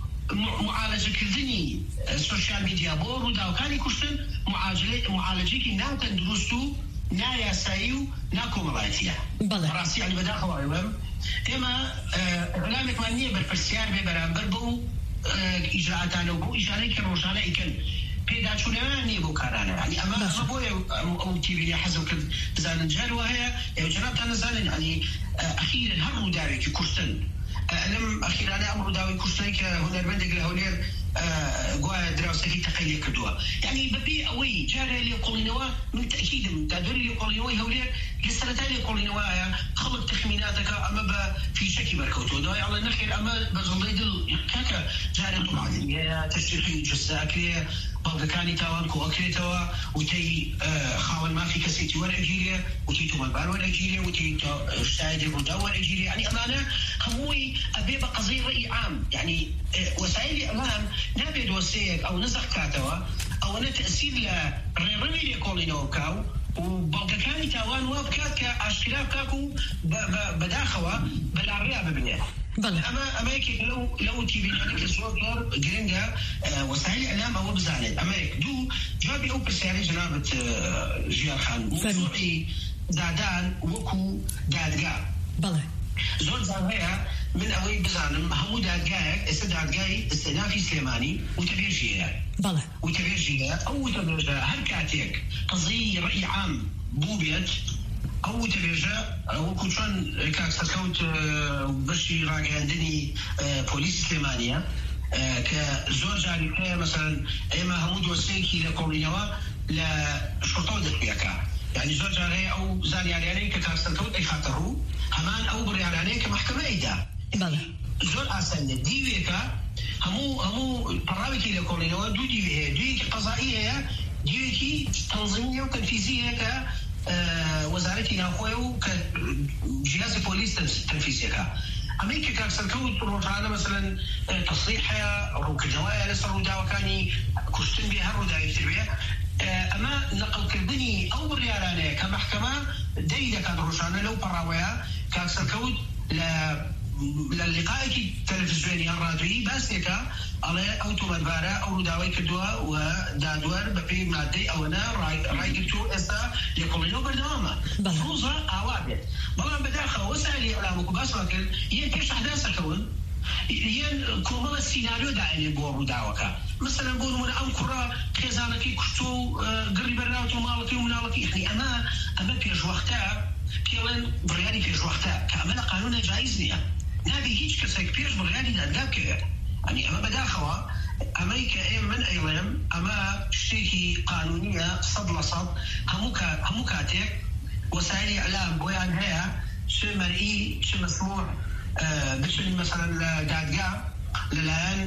معالەجەکردنی سوشیال میدیا بۆ ڕووداوەکانی کوشتن معالەجێکی ناتەندروست و نایاسایی و ناکۆمەڵایەتیە ڕاستی ئەنی بەداخەوایوەم ئێمە ئەلامێکمان نییە بەرپرسیار بێ بەرامبەر بۆ ئیجراعاتانە و بۆ ئیژانەی کە ڕۆژانە ئیکەن پێداچوونەوە نییە بۆ کارانە ئەنی ئەمە بۆیە ئەو تیڤی حەزم کرد بزانن جار وایە ئێوە جەنابتان نەزانن ئەنی ئەخیرن هەر ڕووداوێکی کوشتن لەم ئەخیرانە ئەم ڕووداوی کوشتنی کە هونەرمەندێک لە هەولێر گوایە دراوسەکەی تەقەی لێ کردووە یعنی بەبێ ئەوەی جارە لێکۆڵینەوە من تەکیدم دادوەری لێکۆڵینەوەی هەولێر لە سەرەتای لێکۆڵینەوەیە خەڵک تەخمیناتەکە ئەمە بە فیشەکی بەرکەوتووە دوای ئەڵێ نەخێر ئەمە بە زڵدەی دڵ کاکە جارێ دوڵادنیە تەشریحی جستاکرێ بەڵگەکانی تاوان کۆکرێتەوە وتەی خاوەن مافی کەسێکی وەرەگیرێ وتی تۆمەتبار وەرەگیرێ وتی شتایدی ڕوودا وەرەگیرێ ینی ئەمانە هەمووی ئەبێ بە قەزەی ڕێی عام یعنی وەسایلی ئەمان نابێت دۆسەیەک ئەو نزەق کاتەوە ئەوەنە تەسیر لە ڕێڕەوی لێکۆڵینەوە بکاو و بەڵگەکانی تاوان وا بکات کە ئاشکرا بکاک و بەداخەوە بەلاڕیا ببنێت ئەمە ئەمەیەکێک لەو تیڤیانە کە زۆر زۆر گرنگە وەسایلی ئەلام ئەوە بزانێت ئەمەیەک دوو جوابی ئەو پرسیارەی جەنابەت ژیانخان موضوعی دادان وەکو دادگا زۆر جار هەیە من ئەوەی بزانم هەموو دادگایەک ئێستا دادگای ئستێنافی سلێمانی وتەبێژیەیە وتەبێژیە ئەو وتەبێژە هەر کاتێک قەزەی ڕێی عام بوو بێت ئەو وتەبێژە وەکو چۆن کاک سەرکەوت بەشی ڕاگەیاندنی پۆلیسی سلێمانیە کە زۆر جاری هەیە مەسەڵەن ئێمە هەموو دۆسەیەکی لە کۆڵینەوە لە شوڕتەوە دەستپێکە یعنی زۆر جار هەیە ئەو زانیاریانەی کە کاک سەرکەوت ئەیخاتە ڕوو هەمان ئەو بڕیارانەیە کە مەحکەمە ئەیدا زۆر ئاسانە دیوێکە هەموو هەموو پەڕاوێکی لە کۆڵینەوە دوو دیوێ هەیە دوویەکی قەزایی هەیە دیوێکی تەنزیمی و تەنفیزی هەیە کە وەزارەتی ناوخۆیە و کە ژیازی پۆلیس تەنفیزیەکە ئەمەی کە کاک سەرکەوت ڕۆژانە مەسەڵەن تەصریح هەیە ڕووکردنەوەیە لەسەر ڕووداوەکانی کوشتن بێ هەر ڕووداوێکتر بێ ئەمە نەقڵکردنی ئەو بڕیارانەیە کە مەحکەمە دەی دەکات ڕۆژانە لەو پەڕاوەیە کاک سەرکەوت لە لە لقایەکی تەلەڤیزیۆنی یان ڕادیۆیی باسێکە ئەڵێ ئەو تۆمەتبارە ئەو ڕووداوای کردووە و دادوەر بە پێی مادەی ئەوەنە ڕایگرتووە ئێستا لێکۆڵینەوە بەردەوامە ڕۆژە ئاوا بێت بەڵام بەداخەوە وەسایلی ئەعلام وەکو باسمان کرد یەک پێش ئەحداسەکەون یەن کۆمەڵە سیناریۆ داێنێ بۆ ڕووداوەکە مثلەن بۆ نمونە ئەم کوڕە خێزانەکەی کوشتۆ و گڕی بەرناوت و ماڵەکەی و مناڵەکەی یعنی ئەمە ئەمە پێشوەختە پێڵێن بڕیاری پێشوەختە کە ئەمە لە قانونە جایز نییە نابێ هیچ کەسێک پێش بڕیاری دادگا بکەوێت ئەنی ئەمە بەداخەوە ئەمەی کە ئێمە من ئەیڵێم ئەمە شتێکی قانونیە سەد لە سەد هەموو کاتێک وەسایلی ئەعلام بۆیان هەیە چ مەرئی چ مەسموع بچن مەسەڵەن لە دادگا لەلایەن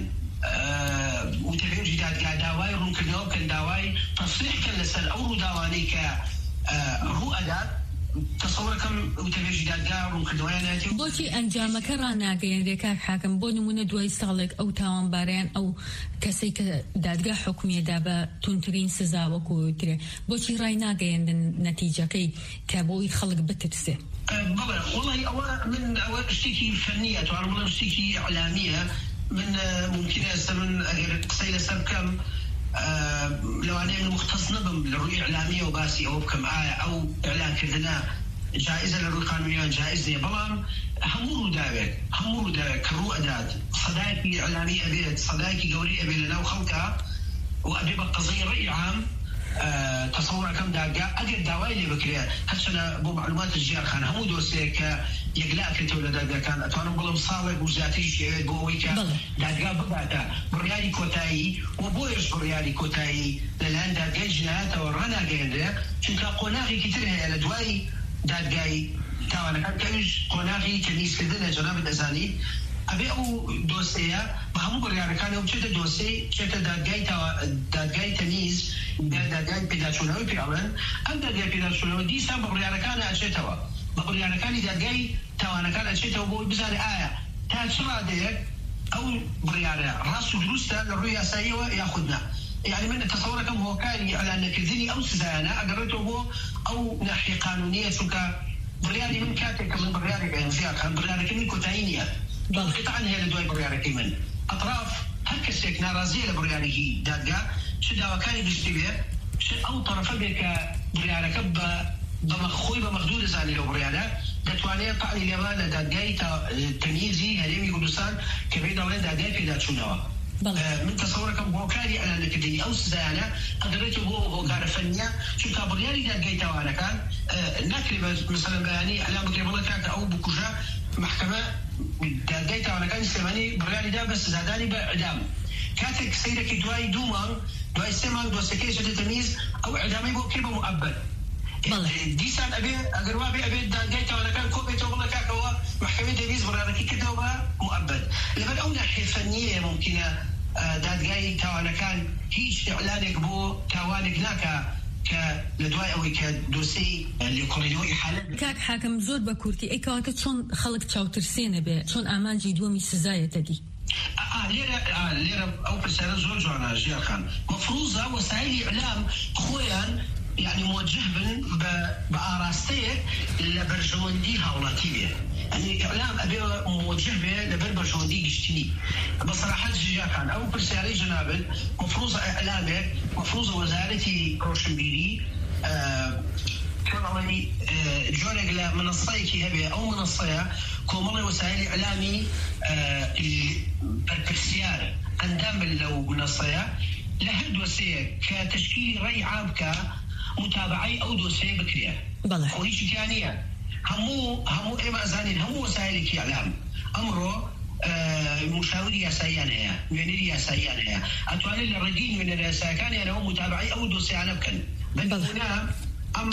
وتەبێژی دادگا داوای ڕوونکردنەوە بکەن داوای تەصریح بکەن لەسەر ئەو ڕووداوانەی کە ڕوو ئەدات تەسەوڕەکەم وتەبێژی دادگا ڕوونکردنەوەیانەتی بۆچی ئەنجامەکە ڕناگەیەنرێ کاک حاکم بۆ نمونە دوای ساڵێک ئەو تاوانبارەیان ئەو کەسەی کە دادگا حکومیەدا بە تونترین سزا وەکوترێ بۆچی ڕای ناگەیەندن نەتیجەکەی کە بۆی خەڵک بترسێ بەڵێ وڵی ئەوە من ئەوە شتێکی فەنیە توانم بڵێم شتێکی ئەعلامیە من ممکنە ئێستا من قسەی لەسەر بکەم لەوانەیە من مختص نەبم لە ڕووی ئەعلامیە و باسی ئەوە بکەم ئایا ئەو ئەعلانکردنە جائزة للقانونيان جائزة بلام همور داوك همور داوك كرو أداد صداقي إعلامي أبيت صداقي قولي أبي لنا وخلقها وأبي بقضية رأي عام أه تصور كم داقة أقل داوي اللي بكريا هسنا بو معلومات الجيار خان همو دوسيك يقلاك كنت ولا داقة كان أتوانا بلام صالح وزاتي شيء بوويكا داقة بقاتا بريالي كوتاي وبويش بريالي كوتاي للهان داقة جناتا ورانا قيندا شنكا قناغي كترها لدواي دادگاهی توانا کن کمیش قناغی تمیز کردن جناب الازانی ابی او دوستیا با همون بریارکانی او چه دوستی چه دادگاهی دادگاهی تمیز دادگاهی پیداشونوی پیامن ام دادگاهی پیداشونوی دیسا با بریارکانی اچه توا با بریارکانی دادگاهی توانا کن اچه توا بوی بزاری آیا تا چرا دیگ او بریاره راست و درسته لروی اسایی و یاخدنا يعني من تصوركم هو كان على أن كذني أو سزانة أقرته أو ناحية قانونية سكا بريالي من كاتك من بريالي بين فيها كان بريالي كمين كتاينية قطعا هي لدواي بريالي كمين أطراف هكا سيكنا رازية لبريالي هي دادقا شدا وكاني بيشتبه أو طرفا بك بريالي كبا بمخوي بمخدود زاني لو بريالي دتوانية قعني ليوانا دادقاي تمييزي هليمي قدسان كبير دولين دادقاي في داتشونوا من تصوركم هو كان على انك دي او سزانه قدرته هو هو كان فنيا شو كابريالي دا جيتا وانا كان نكري مثلا يعني على مكري والله كانت او بكوجا محكمه دا جيتا وانا كان سماني بريالي دا بس زاداني باعدام كاتك سيدك دواي دوما دواي سمان دو سكيش تمييز او اعدامي بو كيبه مؤبد دي سان ابي اقروا ابي ابي دا جيتا وانا كان كوبيته والله كاك هو محكمه تمييز بريالي كده مؤبد لبن او ناحيه فنيه ممكنه دادگاهی تاوانەکان هیچ ئیعلانێک بۆ تاوانێک ناکا کە لە دوای ئەوەی کە دۆسەی لێکۆڵینەوەی حالەت کاک حاکم زۆر بە کورتی ئەی کەواتە چۆن خەڵک چاوترسێنە بێ چۆن ئامانجی دووەمی سزایەتە دی لێرە لێرە ئەو پرسیارە زۆر جوانە ژیاخان مەفروضە وەسایلی ئیعلام خۆیان يعني موجه بن بآراستيك لبرجوندي هاولاتي بيه يعني إعلام أبي موجه به لبرجوندي قشتني بصراحة جيجا كان أو برسالي جنابل مفروضة إعلامك مفروضة وزارتي روشنبيري آه كان علي آه جورج لمنصيكي هبه أو منصية كومالي وسائل إعلامي آه البرسيار عندما لو منصية لهد وسيك كتشكيل رأي عام ك متابعي أو دوسية بكرية وهيش ثانية همو همو إما زانين همو وسائل إعلام أمره آه مشاوري ياسيان هي يونيري ياسيان هي أتوالي الرجين من الياسيان يعني هو متابعي أو دوسية أنا بكن بل هنا أم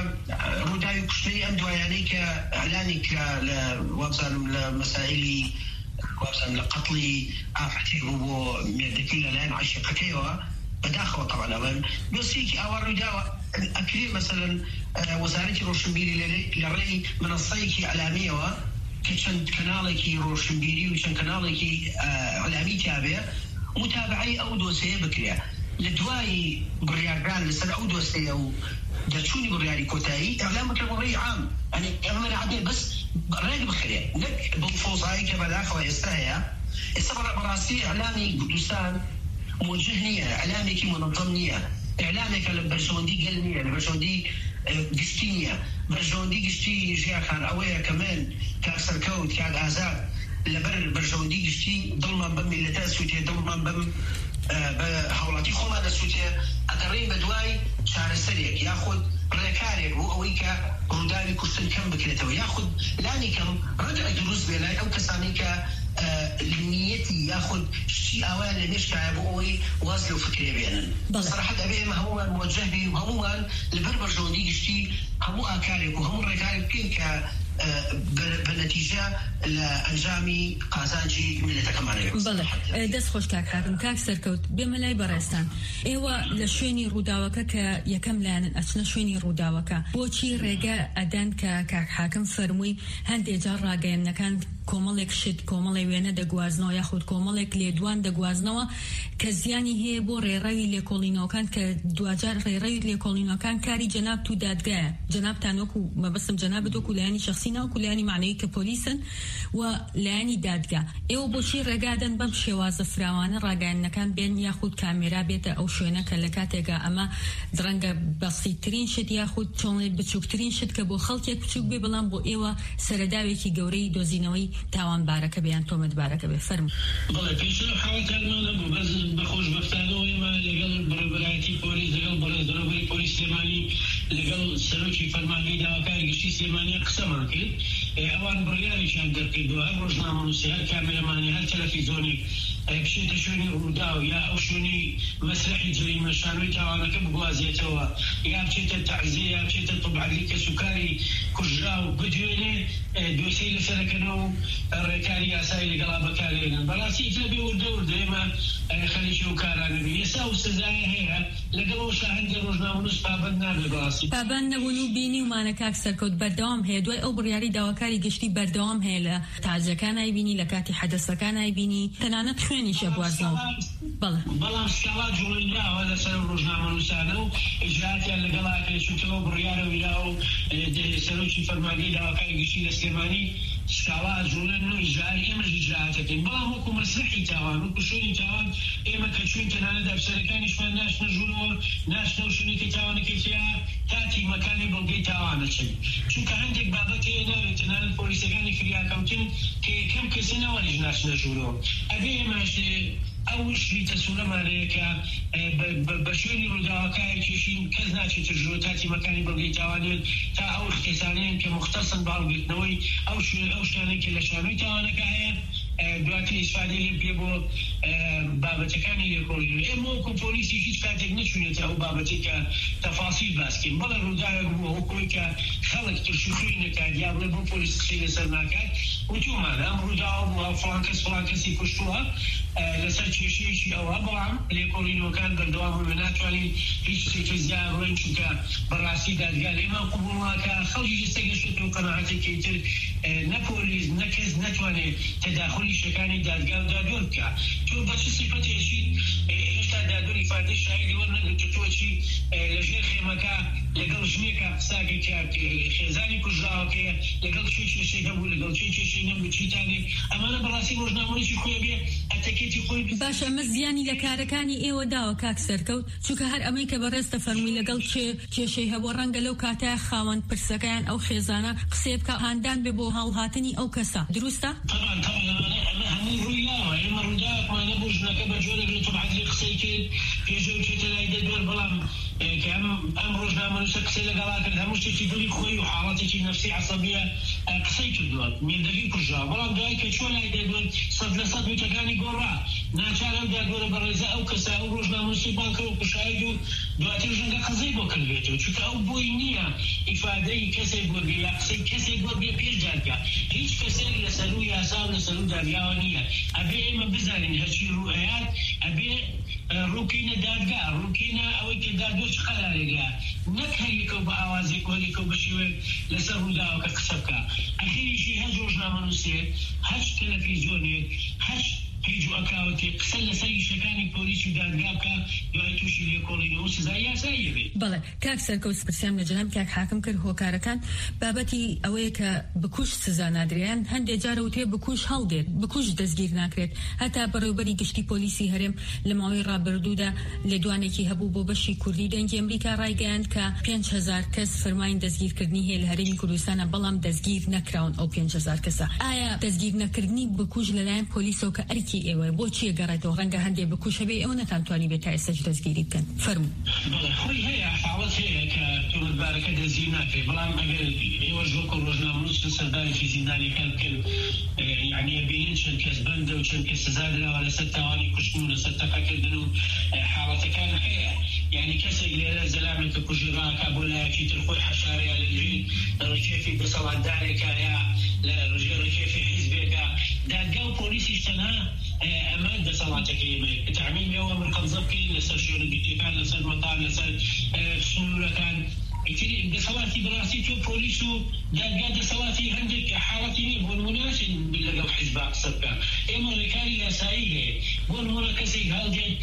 رداي كشتري أم دواني كإعلاني كوابزا المسائل وابزا القتل أفتح هو ميدكيل الآن عشق كيوا بداخل طبعا أولا بسيكي أول رداوة أكريم مثلا وزارة روشنبيري لرأي منصيكي إعلامية كشن كنالكي روشنبيري وشن كنالكي إعلامي تابع متابعي أو دوسية بكرية لدواي برياران لسنة أو دوسية أو دتشوني برياري كوتاي إعلامك الرأي عام يعني أنا عدل بس راقب بخير نك بالفوزاي كبداخل يستاهي السبب براسي إعلامي قدوسان موجهنية إعلامك منظمنية إعلامك لبرجوندي قلنية لبرجوندي قشتينية برجوندي قشتي جيا كان أويا كمان كأكسر كود كاد آزاد لبر برجوندي قشتي ضلما بم اللي تاسوتي ضلما بم بحولاتي خوما دسوتي أدرين بدواي شعر السريك ياخد ركارك هو أويكا روداني كشتن كم بكريتو ياخد لاني كم رجع دروس بلاي أو كسانيكا لنيتي ياخد شيء أوان لنشكا يبقوي واصلوا فكري بينا صراحة أبي ما هو موجه بي وهو لبربر جودي قشتي همو أكارك وهمو ركارك كين بالنتيجة لأنجامي قازانجي ملتا كمانية بله دست خوش كاك حاكم كاك سركوت بملاي براستان ايوا لشويني روداوكا كا يكم لان أتنا شويني روداوكا بوچي ريقا أدان كاك حاكم فرموي هندي جار راقين نكان کۆمەڵێک شت کۆمەڵی وێنە دەگوازنەوە یاخود کۆمەڵێک لێدوان دەگوازنەوە کە زیانی هەیە بۆ ڕێڕەوی لێکۆڵینەوەکان کە دوجار ڕێڕەوی لێکۆڵینەوەکان کاری جەناب تو دادگایە جەنابتان وەکو مەبەستم جەناب دۆکو لایانی شخصی ناوکو لایانی معنەوی کە پۆلیسن و لایانی دادگا ئێوە بۆچی ڕێگادەن بەم شێوازە فراوانە ڕاگەیاندنەکان بێن یاخود کامێرا بێتە ئەو شوێنە کە لە کاتێکا ئەمە درەنگە بەسیترین شت یاخود چۆنڵێ بچووکترین شت کە بۆ خەڵکێک بچووک بێ بەڵام بۆ ئێوە سەرەداوێکی گەورەی دۆزینەوەی تاوانبارەکە بێیان تۆمەتبارەکە بێ فەرمو. بەڵێ پێشتر حاڵەتانمانە بوو بەس بەخۆشبەختانەوە ئێمە لەگەڵ بەڕێوەبەرایەتی پۆلیس لەگەڵ بەڕێوەبەری پۆلیس سلێمانی لەگەڵ سەرۆکی فەرماندەی داواکاری گشتی سلێمانی قسەمان کرد ئەوان بڕیاریشان دەرکردووە هەر ڕۆژنامەنووسی هەر کامێرەمانی هەر تەلەڤیزۆنێک بچێتە شوێنی ڕوودا و یا ئەو شوێنی مەسرحی جەریمە شانۆی تاوانەکە بگوازێتەوە یا بچێتە تەعزیە یا بچێتە تۆبعەلی کە سوکاری کوژرا و بدوێنێ دۆسیەی لەسەرەکەنەوە و ڕێکاری یاسایی لەگەڵا بەکارهێنن بەڕاستی ئیتر بێ وردە وردە ئێمە خەریکی ئەو کارانە بین ئێستا و سزایە هەیە لەگەڵەوە شاهێنی ڕۆژنامەنووس پابەند نابێ بەڕاستی پابەند نەبوون و بینی و مانەکاک سەرکەوت بەردەوام هەیە دوای ئەو بڕیاری داواکاری گشتی بەردەوام هەیە لە تاجەکان ئایبینی لە کاتی حەدەسەکان ئایبینی تەنانەت خوێنیشە بوازنەوە بەڵێ بەڵام سکاڵا جوڵێنراوە لەسەر ڕۆژنامەنووسانە و ئیجراتیان لەگەڵا کێشوتەوە بڕیارە ویرا و سەرۆکی فەرماندەی داواکاری گشتی لە سلێمانی سکاڵا جوڵێن و ئیجرای ئێمەش ئیجراتەکەین بەڵام وەکو مەسرحی تاوان وەکو شوێنی تاوان ئێمە کە چوین تەنانەت ئەفسەرەکانیشمان ناشنە ژوورەوە ناشنە و شوێنێکی تاوانەکەیتیا تاتی مەکانی بەڵگەی تاوانە چن چونکە هەندێک بابەت هەیە ناوێت تەنانەت پۆلیسەکانی فریاکەوتن کە یەکەم کەسی نەوەریش ناشنە ژوورەوە ئەبێ ئێمەش ئەو شریتە سوورەمانەیە کە بە شوێنی ڕووداوەکای کێشین کەس ناچێتە ژوورە تاتی مەکانی بەڵگەی تاوانێت تا ئەو کەسانەیە کە مختصن باڵگرتنەوەی ئەو ئەو شوێنەی کە لە شانۆی تاوانەکە هەیە دواتر ئیسفادە لێ پێ بۆ بابەتەکانی لێکۆڵینەوە ئێمە وەکو پۆلیسی هیچ کاتێک نەچوونێتە ئەو بابەتی کە تەفاسیل باسکەین بەڵێ ڕووداوێک بووە وەکوی کە خەڵک ترشوخوی نەکات یا بڵێ بۆ پۆلیس قسەی لەسەر ناکات وتومان ئەم ڕووداوە بووە فڵان کەس فڵان کەسی کوشتووە لەسەر کێشەیەکی ئەوە بەڵام لێکۆڵینەوەکان بەردەوام بووە ناتوانین هیچ شتێکی زیاد بڵێن چونکە بەڕاستی دادگا لێمان قبوڵ ناکات خەڵکی جستەگەشێتەوە قەناعەتێکی تر نە پۆلیس نە کەس ناتوانێت تەداخلی شەکانی دادگا و دادوەر بکە تۆ بە چ سیفەتێکی هێشتا دادوەر ئیفادەی شایدی وەرنەگرتو تۆچی لەژێر خێمەکە لەگەڵ ژنێکە قساکە کرد خێزانی کوژراوەکەیە لەگەڵ چێ کێشەی هەبوو لەگەڵ چێ کێشەی نەبوو چیتانێ ئەمانە بەڕاستی ڕۆژنامەیەکی خۆی بێ ئەتەکێتی خۆی باش ئەمە زیانی لە کارەکانی ئێوە داوە کاک سەرکەوت چونکە هەر ئەمەی کە بەڕێستە فەرمووی لەگەڵ چێ کێشەی هەبوو ڕەنگە لەو کاتای خاوەن پرسەکەیان ئەو خێزانە قسێ بکە هاندان بێ بۆ هەڵهاتنی ئەو کەسە دروستە؟ طبعا طبعا هەموو ڕوویاوە ئێمە ڕووداوەکمانە بۆ ژنەکە بە جۆرێک تۆ عەدلی قسەی کرد پێشەو چێتە لای دەدوەر بەڵام کە ئەم ڕۆژنامەنووسە قسەی لەگەڵا کرد هەموو شتێکی دڵی خۆی و حاڵەتێکی نەفسی عەسەبیە قسەی کردووە مێردەکەی کوژرا بەڵام دوای کە چۆن لای دەدوەر سەد لە سەد وتەکانی گۆڕا ناچار ئەو دادوەرە بەڕێزە ئەو کەسە ئەو ڕۆژنامەنووسی بانکەوە کوشاید و دواتر ژەنگە قسەی بۆ کردبێتەوە چونکە ئەو بۆی نییە ئیفادەی کەسێک وەربێ یا قسەی کەسێک وەربێ پێش دادگا هیچ کەسێک لەسەر و یاسا و لەسەر و دادگاوە نییە ئەبێ ئێمە بزانین هەرچی ڕوئەیات ئەبێ ڕووکەینە دادگا ڕووکەینە ئەوەی کە دادوەر چ قەرارێکە نەک هەریەکەو بە ئاوازێک و هەریەکەو بە شێوەیەک لەسەر ڕووداوەکە قسە بکە ئەخیریشی هەر ڕۆژنامەنووسێک هەر تەلەڤیزۆنێک هەر پیج و ئەکاوتێ قسە لەسەری شەکانی پۆلیس و دادگا بکە دوای تووشی لێکۆڵینەوە سزای یاساییە بێت. بەڵێ کاک سەرکەوت پرسیام لە جەناب کاک حاکم کرد هۆکارەکان بابەتی ئەوەیە کە بکوش سزا نادرێن هەندێک جارە وتێ بکوش هەڵدێت بکوش دەستگیر ناکرێت هەتا بەڕێوەبەری گشتی پۆلیسی هەرێم لە ماوەی ڕابردوودا لێدوانێکی هەبوو بۆ بەشی کوردی دەنگی ئەمریکا ڕایگەیاند کە پێنج هەزار کەس فەرمانی دەستگیرکردنی هەیە لە هەرێمی کوردستانە بەڵام دەستگیر نەکراون ئەو پێنج هەزار کەسە ئایا دەستگیر نەکردنی بکوش لەلایەن پۆلیسەوە کە ئەرکی ئێوە بۆچی گەڕێتەوە ڕەنگە هەندێک بکوشە بێ ئەو نەتانتوانی بێت تا ئێستاش دەستگیری بکەن فەرموو. بەڵێ خۆی هەیە حاڵەت هەیە کە تۆمەتبارەکە دەستگیر ناکرێت بەڵام ئەگەر ئێوەش وەکو ڕۆژنامەنووس سەردارێکی زیندانیەکان کرد یعنی ئەبینن چەند کەس بەندە و چەند کەس سزا درراوە لەسەر تاوانی کوشتن و لەسەر تەقەکردن و حاڵەتەکان هەیە یعنی کەسێک لێرە زەلامێک کە کوژی ڕاکە بۆ لایەکی تر خۆی حەشارەیە لە ژین ڕێکێفی دەسەڵاتدارێکە یا لە ڕێژێ ڕێکێفی حیزبێکە دادگا و پۆلیسیش تەنها ئەمە دەسەڵاتەکەی ئێمەیە تعمیمەوە مرکەزە بکەین لەسەر شوێنە گرتیەکان لەسەر مەتان لەسەر سنوورەکان يتري بصلاتي براسي تو بوليسو دادقاد صلاتي عندك حالتي بون مناسب باللقب حزب صدقا اما ركاري لاسائيه بون هنا كسي هالجد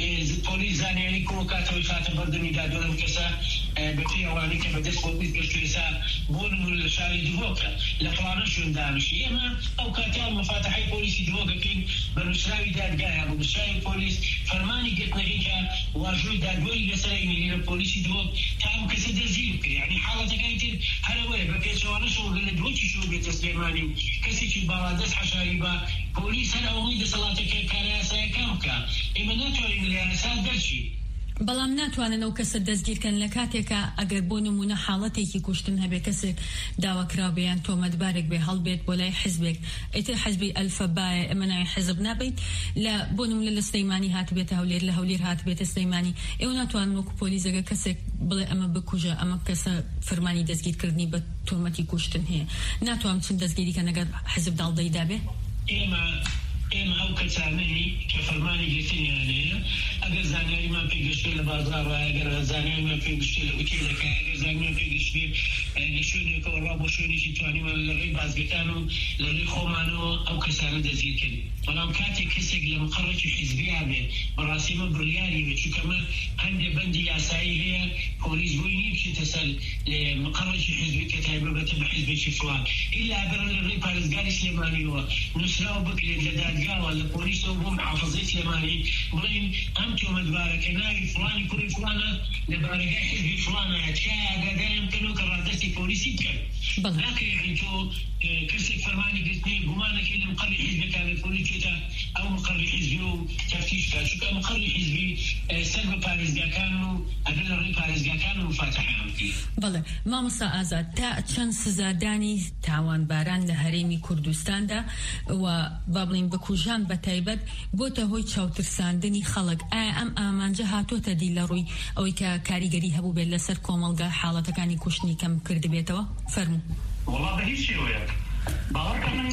بوليس زانياني كوكاتو الخاتم بردني دادون كسا بتي اواني كبدس بوليس بشتريسا بون من الشاري دهوكا لفلانشون دامشي اما او كاتيان مفاتحي بوليسي دهوكا كين بنسراوي دادقايا ابو بسراوي بوليس فرماني قلت نجيكا واجوي دادوري لسرايني للبوليسي دهوك تعام كسي دزيلك يعني حالتك ايتر هلوي بكي سوانا شو قلت دوتي شو بيت سليماني كسي شي بارادس حشاريبا بوليس هل اوميد صلاتك كارياسا كامكا اما ناتوري من الياسا درشي بەڵام ناتوانن ئەو کەسە دەستگیرکەن لە کاتێکە ئەگەر بۆ نمونە حاڵەتێکی کوشتن هەبێ کەسێک داواکرابیان تۆمەتبارێک بێ هەڵبێت بۆ لای حیزبێک ئیتر حیزبی ئەلفەبایە ئەمە ناوی حیزب نابێت لە بۆ نمونە لە سلەیمانی هاتبێتە هەولێر لە هەولێر هاتبێتە سلەیمانی ئێوە ناتوانن وەکو پۆلیسەکە کەسێک بڵێ ئەمە بکوژە ئەمە کەسە فەرمانی دەستگیرکردنی بە تۆمەتی کوشتن هەیە ناتوان چون دەستگیریکە نەگەر حیزب داڵدەیدا بێ ئێمە ئێمە ئەو کەسانەی کە فەرمانی گرتنیانەیە ئەگەر زانیاریمان پێگەشتێ لە بازاڕە ئەگەر زانیاریمان پێگەشتێ لە ئوتێلەکە ئەگەر زانیاریمان پێگەشتێ لە شوێنێکەوە ڕوا بۆ شوێنێکی توانیمان لە ڕێی بازگەکان و لە ڕێی خۆمانەوە ئەو کەسانە دەستگیرکردن بەڵام کاتێک کەسێک لە مقڕێکی حیزبیا بێ بەڕاستی من بڕیاری بێ چونکە من هەندێک بەندی یاسایی هەیە پۆلیس بۆی نییە بچێتە سەر لە مقڕێکی حیزبی کە تایبەتە بە حیزبێکی فڵان ئیلا بەرە لە ڕێی پارێزگاری سلێمانیەوە نووسراو بکرێت لە دادگاوە لە پۆلیسەوە بۆ محافەزەی سلێمانی بڵێن ئەم تۆمەتبارەکە ناوی فڵانی کوڕی فڵانە لە بارگای حیزبی فڵانایە تکایە ئاگاداریان بکەنەوە کە ڕادەستی پۆلیسی بکەن ناکەی تۆ کەسێک فەرمانی گرتنی گومانەکەی لە مقڕی حیزبەکە لە پۆلیس چێتە ئەو مقڕی حیزبی و تەفتیش بکات چونکە مقڕی حیزبی سەر بە پارێزگاکان و ئەگەر لە ڕێی پارێزگاکان و فاتحیان بکەی. بەڵێ مامۆستا ئازاد تا چەند سزادانی تاوانباران لە هەرێمی کوردستاندا و با بڵین بکوژان بە تایبەت بۆتە هۆی چاوترساندنی خەڵک ئایا ئەم ئامانجە هاتۆتە دی لە ڕووی ئەوەی کە کاریگەری هەبوو بێت لەسەر کۆمەڵگە حاڵەتەکانی کوشتنی کەم کردبێتەوە فەرموو. والله بە هیچ شێوەیەک باوەڕکە من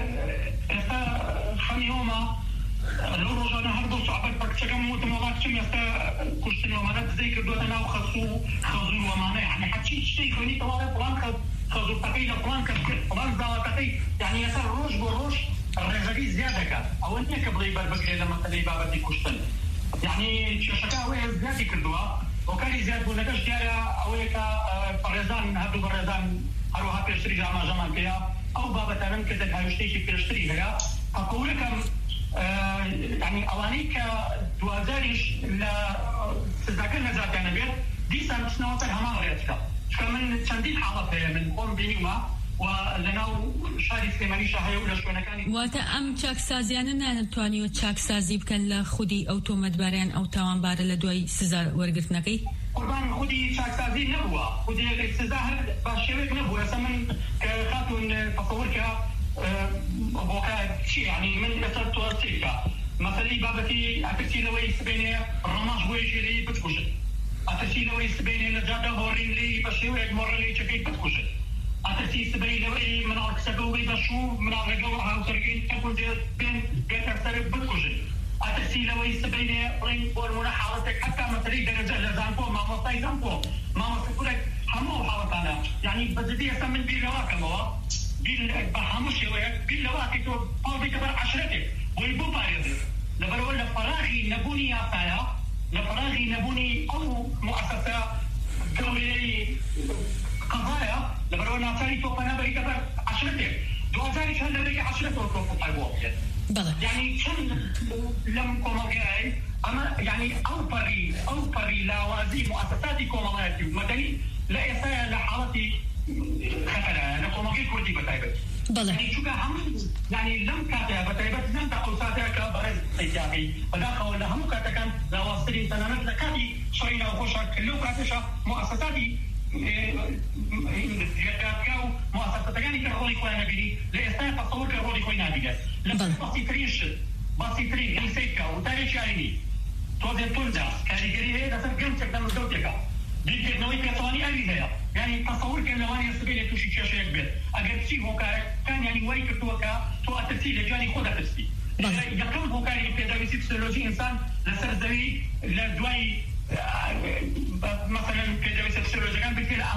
ئێستا خەمیۆمە لەو ڕۆژانە هەردوو سوعبەت بە کچەکەم وتم وڵا کچم ئێستا کوشتنی وەمانە دزەی کردووەتە ناو خەسوو و خەزوور وەمانە یعنی هەرچی شتێک خوێنیتەوە فڵان خەزوورتەکەی لە فڵان کەس کرد فڵان زاڵەتەکەی یعنی ئێستا ڕۆژ بۆ ڕۆژ ڕێژەکەی زیاد دەکات ئەوە نییە کە بڵێ بەربگرێت لە مەسەلەی بابەتی کوشتن یعنی کێشەکە ئەوەیە زیادی کردووە وەکاری زیاد بوونەکەش دیارە ئەوەیە کە بەڕێزان هەردوو بەڕێزان هەروەها پێشتری ئاماژەمان پێیە ئەو بابەتانم کە دەکاوشتێکی پێشتری هەیە ئەقەولەکەم یعنی ئەوانەی کە دوازاریش لە سزاکە نەزاتیانە بێت دیسان بچنەوە سەر هەمان ڕێچکە چکە من چەندین حاڵەت هەیە من خۆم بینیومە و لەناو شاری سلێمانیشە هەیە و لە شوێنەکانی واتە ئەم چاکسازیانە ناتوانیوە چاکسازی بکەن لە خودی ئەو تۆمەتباریان ئەو تاوانبارە لە دوای سزا وەرگرتنەکەی قوربان خودی چاکسازی نەبووە خودی سزا هەر بە شێوەیەک نەبووە ئێستا من کە خاتون تەسەوور کە بۆکە چی یعنی من ئێستا تۆسیکە مەسەلەی بابەتی ئەترسی لەوەی سبێنێ ڕەماش بۆیەکی لێی بتکوژن ئەترسی لەوەی سبێنێ لە جادە هۆڕین لێی بە شێوەیەک مۆڕەلێکەکەی بتکوژن ئەترسی سبەی لەوەی مناڵ کچەکە وەی بەشوو مناڵ لەگەڵ هاوسەرگەی تەکوزێ بێن بێتە سەر بتکوژن ئەترسی لەوەی سبەینێ بڵین بۆ نمونە حاڵەتێک حتا مەسەلەی دەرەجە لە زانکۆ مامۆستای زانکۆ مامۆستا کوورێک هەموو حاڵەتانە یعنی بەجددی ئێستا من بیر لەواکەمەوە بیر بە هەموو شێوەیەک بیر لەواکەی تۆ پاڵێکە بەر عەشرەتێک بۆی بۆ پارێزێت لەبەرەوە لە فەراغی نەبوونی یاسایە لە فەراغی نەبوونی ئەو موەسەسە گەورەی قەزایە لەبەرەوە ناچاری تۆ پەنابەریکە بەر عەشرەتێک دوازاریش هەر لەبەرێکی عەشرەتەوە تۆ پای بۆ بکرێت يعني كان لم كوماغاي اما يعني اوفري اوفري لاوازي مؤسسات كوماغاتي مدني لا يسايا لحالتي خطر انا كوماغي كردي بتايبت بله يعني شو هم يعني لم كاتها بتايبت لم تقوساتها كبرز سياقي فداخل ولا هم كاتكان لاوازي سنوات لكاتي شوينا وخوشا كلو كاتشا مؤسساتي جداتكاو مؤسساتكاني كرولي كوينا بيني لإستاذ تصور كرولي كوينا بيني لما بسيطرين شد بسيطرين غيسيكا وتاريخ عيني توزي توندا كاريجري هي دسر جمتك دم الزوجيكا بيجي نوي بيطواني أبي هيا يعني تصور كان لواني يستبيني توشي كاشا يكبر أجل تسي هوكارك كان يعني ويك توكا تو أتسي لجاني خود أتسي يقوم هوكاري بيداويسي بسيولوجي إنسان لسر زوي لدواي مثلا كدويسة بسيولوجي كان بكتير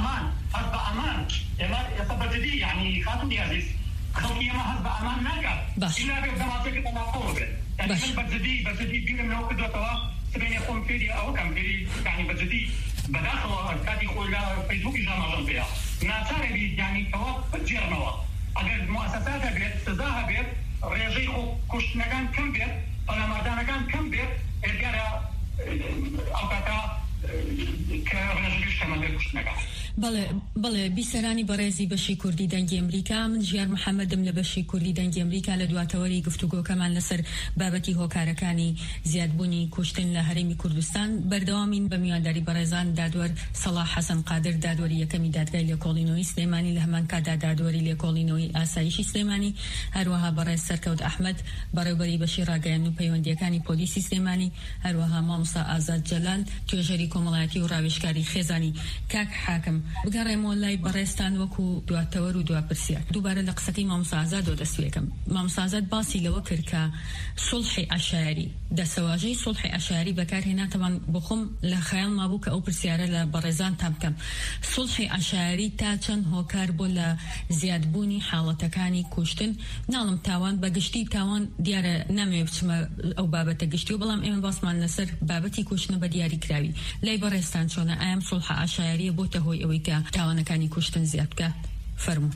بدي يعني خاطر يا عزيز خلقي ما هذا أمان ناقة إلا بيبدأ كده نقوله يعني من بدي بدي بير من وقت وتوا سبين يقوم فيدي أو كم فيدي يعني بدي بداخل كاتي خولا فيسبوك جامع جنبيها ناتاري بي يعني توا بتجير نوا أجل مؤسسات بيت سزاها بيت رياجي خو كشت نجان كم بيت ولا مردان نجان كم بيت إرجع أو كتا كرياجي كمان كشت نجان بەڵێ بەڵێ بیسەرانی بەڕێزی بەشی کوردی دەنگی ئەمریکا من ژیار محەممەدم لە بەشی کوردی دەنگی ئەمریکا لە دواتەوەری گفتوگۆکەمان لەسەر بابەتی هۆکارەکانی زیادبوونی کوشتن لە هەرێمی کوردستان بەردەوامین بە میوانداری بەڕێزان دادوەر سەڵاح حەسەن قادر دادوەری یەکەمی دادگای لێکۆڵینەوەی سلێمانی لە هەمان کادا دادوەری لێکۆڵینەوەی ئاسایشی سلێمانی هەروەها بەڕێز سەرکەوت ئەحمەد بەڕێوەبەری بەشی ڕاگەیاندن و پەیوەندیەکانی پۆلیسی سلێمانی هەروەها مامۆستا ئازاد جەلال توێژەری کۆمەڵایەتی و ڕاوێژکاری خێزانی کاک حاکم بگەڕێمەوە لای بەڕێستان وەکو دواتەوەر و دواپرسیار دووبارە لە قسەکەی مامۆستا ئازادەوە دەستوێکم مامۆستا ئازاد باسی لەوە کرد کە سوڵحی عەشایری دەسەواژەی سوڵحی عەشایری بەکارهێناتەوە بۆ خۆم لە خەیاڵ مابوو کە ئەو پرسیارە لە بەڕێزان تام بکەم سوڵحی عەشایری تا چەند هۆکار بۆ لە زیادبوونی حاڵەتەکانی کوشتن ناڵم تاوان بەگشتی تاوان دیارە نامەوێت بچمە ئەو بابەتە گشتی و بەڵام ئێمە باسمان لەسەر بابەتی کوشتنە بە دیاری کراوی لای بەڕێستان چۆنە ئایم سوڵحە عەشایریە بۆتە هۆی ئەوەی کە تاوانەکانی کوشتن زیاد بکە فەرموو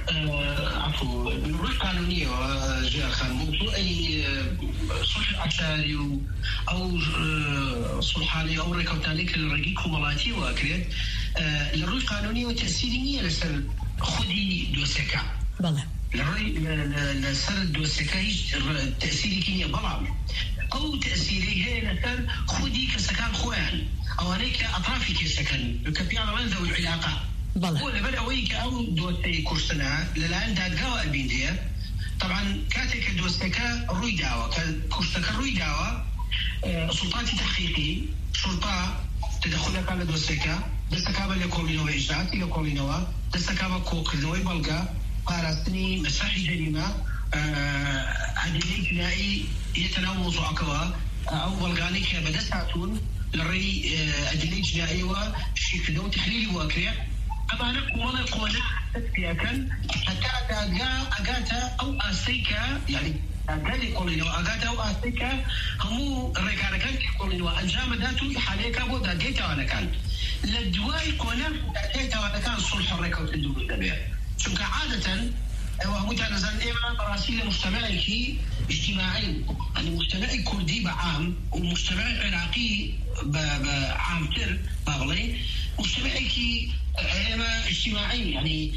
عفوا الروح القانونية وجاء خان موضوع أي صلح عشاري أو صلحاني أو ركوتاني كالرقيق وملاتي وأكريد الروح القانونية وتأثيرية لسر خدي دوسكا بلى لسر دوسكا تأثيري كينيا بلام أو تأثيري هي لسر خدي كسكان خوان أو هناك أطرافي كسكن كبيانا من ذوي العلاقة هو لبل أويك أو دوستي كورسنا للآن دادقاوة البيندية طبعا كاتك دوستيكا روي داوة كورسكا روي داوة سلطاتي تحقيقي شرطة تدخلك على دوستيكا دستكابا لكولينوة إجراءاتي لكولينوة دستكابا كوكرنوي بلغا قارستني مساحي جريمة عدلي جنائي يتناول موضوع كوا أو بلغاني كبدستاتون لري أدلي جنائي وشيكدو تحليلي واكريا أما أنا قوانا قوانا تتكيكا حتى أقا أقاتا أو أسيكا يعني أقالي قولينو أقاتا أو أسيكا همو الركاركان قولينو أنجام داتو حاليكا بودا ديتا وانا كان لدواي قوانا ديتا وانا كان صلح الركا وتدوب الدبيع شوكا عادة وهو تنزل إيما براسيل مجتمعي اجتماعي يعني مجتمعي كردي بعام ومجتمعي عراقي بعام تر بغلي مجتمعي كي إيما اجتماعي يعني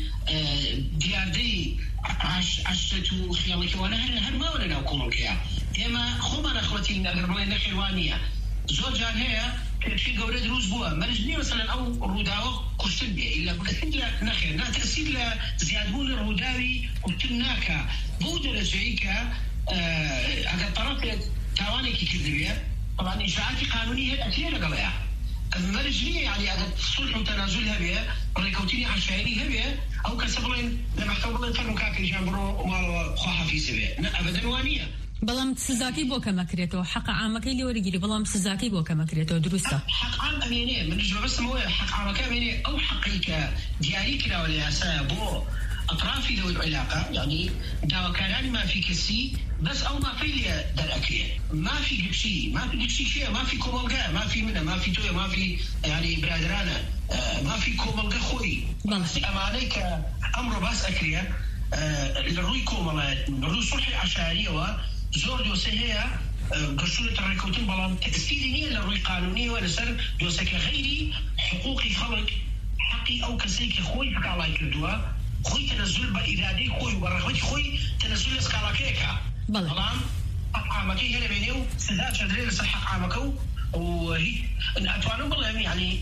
دياردي عش عشتو خيالك وانا هل هل ما ولا نقول كيا إيما خمنا أخوتي نقربنا نخوانية زوجان هي كشي قولة دروز بوا مرجني مثلا أو الروداوة كشتن بيه إلا بكتن لا نخير نا تأثير لزيادبون الروداوي كتناكا بودر زعيكا أقل طرف تاواني كي كذبية طبعا إشاعاتي قانونية هي أكيد قبلها مرجنية يعني أقل صلح وتنازلها بيه ريكوتيني عشائري هبيه أو كسبلين لما احتملين فرمو كاكي جامبرو ومالو خواها في سبيه أبدا وانية بەڵام سزاکەی بۆ کەمەکرێتەوە حەق عامەکەی لێوەرەگیری بەڵام سزاکەی بۆ کەمەکرێتەوە دروستە حق عام ئەمێنێ منیش بەبستمەوەی حق عامەکە ئەمێنێ ئەو حەقی کە دیاری کراوە لە یاسایە بۆ ئەطرافی ذوی العلاقة يعني داواکارانی مافی کەسی بەس ئەو مافەی لێ دەرئەکرێ مافی گشتی مافی گشتی شێ مافی کۆمەڵگە مافی منە مافی تۆیە مافی يعني برادرانە مافی کۆمەڵگە خۆی ئەمانەی کە ئەمڕۆ باس ئەکرێ لە ڕووی کۆمەڵایەت لە ڕووی سوڵحی عەشایریەوە زۆر دۆسە هەیە گەشتونەتە ڕێکەوتن بەڵام تەئسیری نییە لە ڕووی قانونیەوە لەسەر دۆسەکە غەیری حقوقی خەڵک حەقی ئەو کەسەی کە خۆی سکاڵای کردووە خۆی تەنەزول بە ئیرادەی خۆی و بە ڕەغبەتی خۆی تەنەزول لە سکاڵاکەیەکە بەڵام حەق عامەکەی هەیە لەبێنێ و سزا چەندرێ لەسەر حەق عامەکە و ئەتوانم بڵێم یعنی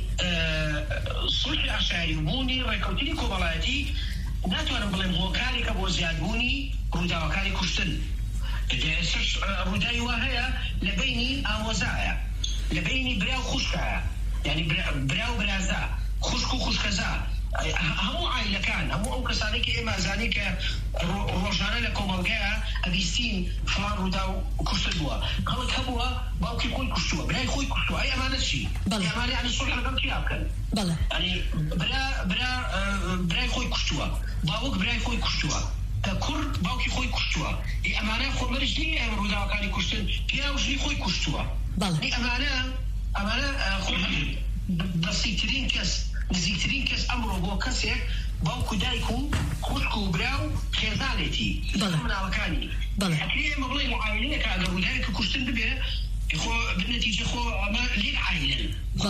سوڵحی عەشایری و بوونی ڕێکەوتنی کۆمەڵایەتی ناتوانم بڵێم هۆکارێکە بۆ زیادبوونی ڕووداوەکانی کوشتن ڕووداوی وا هەیە لە بینی ئامۆزایە لە بینی برا و خوشکایە یعنی برا و برازا خوشک و خوشکەزا هەموو عائلەکان هەموو ئەو کەسانی کە ئێمە ئەزانی کە ڕۆژانە لە کۆمەڵگەیە ئەبیستین فڵان ڕوودا و کوشتن بووە خەڵک هەبووە باوکی خۆی کوشتووە برای خۆی کوشتووە ئەی ئەمانە چی؟ ئەمانە یعنی سوڵح لەگەڵ کیا بکەن؟ ینی برای خۆی کوشتووە باوک برای خۆی کوشتووە کوڕ باوکی خۆی کوشتووە ئەمانە خۆمەرج نی ئەم ڕووداوەکانی کوشتن پیا و ژنی خۆی کوشتووە ئەمانە ئەمانە بەسیترین کەس نزیکترین کەس ئەمڕۆ بۆ کەسێک باوکو دایک و خوشک و برا و خێزانێتی مناڵەکانی ئەکرێ ئێمە بڵێن عایلەیەکە ئەگەر ڕووداوێکە کوشتن ببێ خۆ بنەتیجە خۆ ئەمە لێک عایلن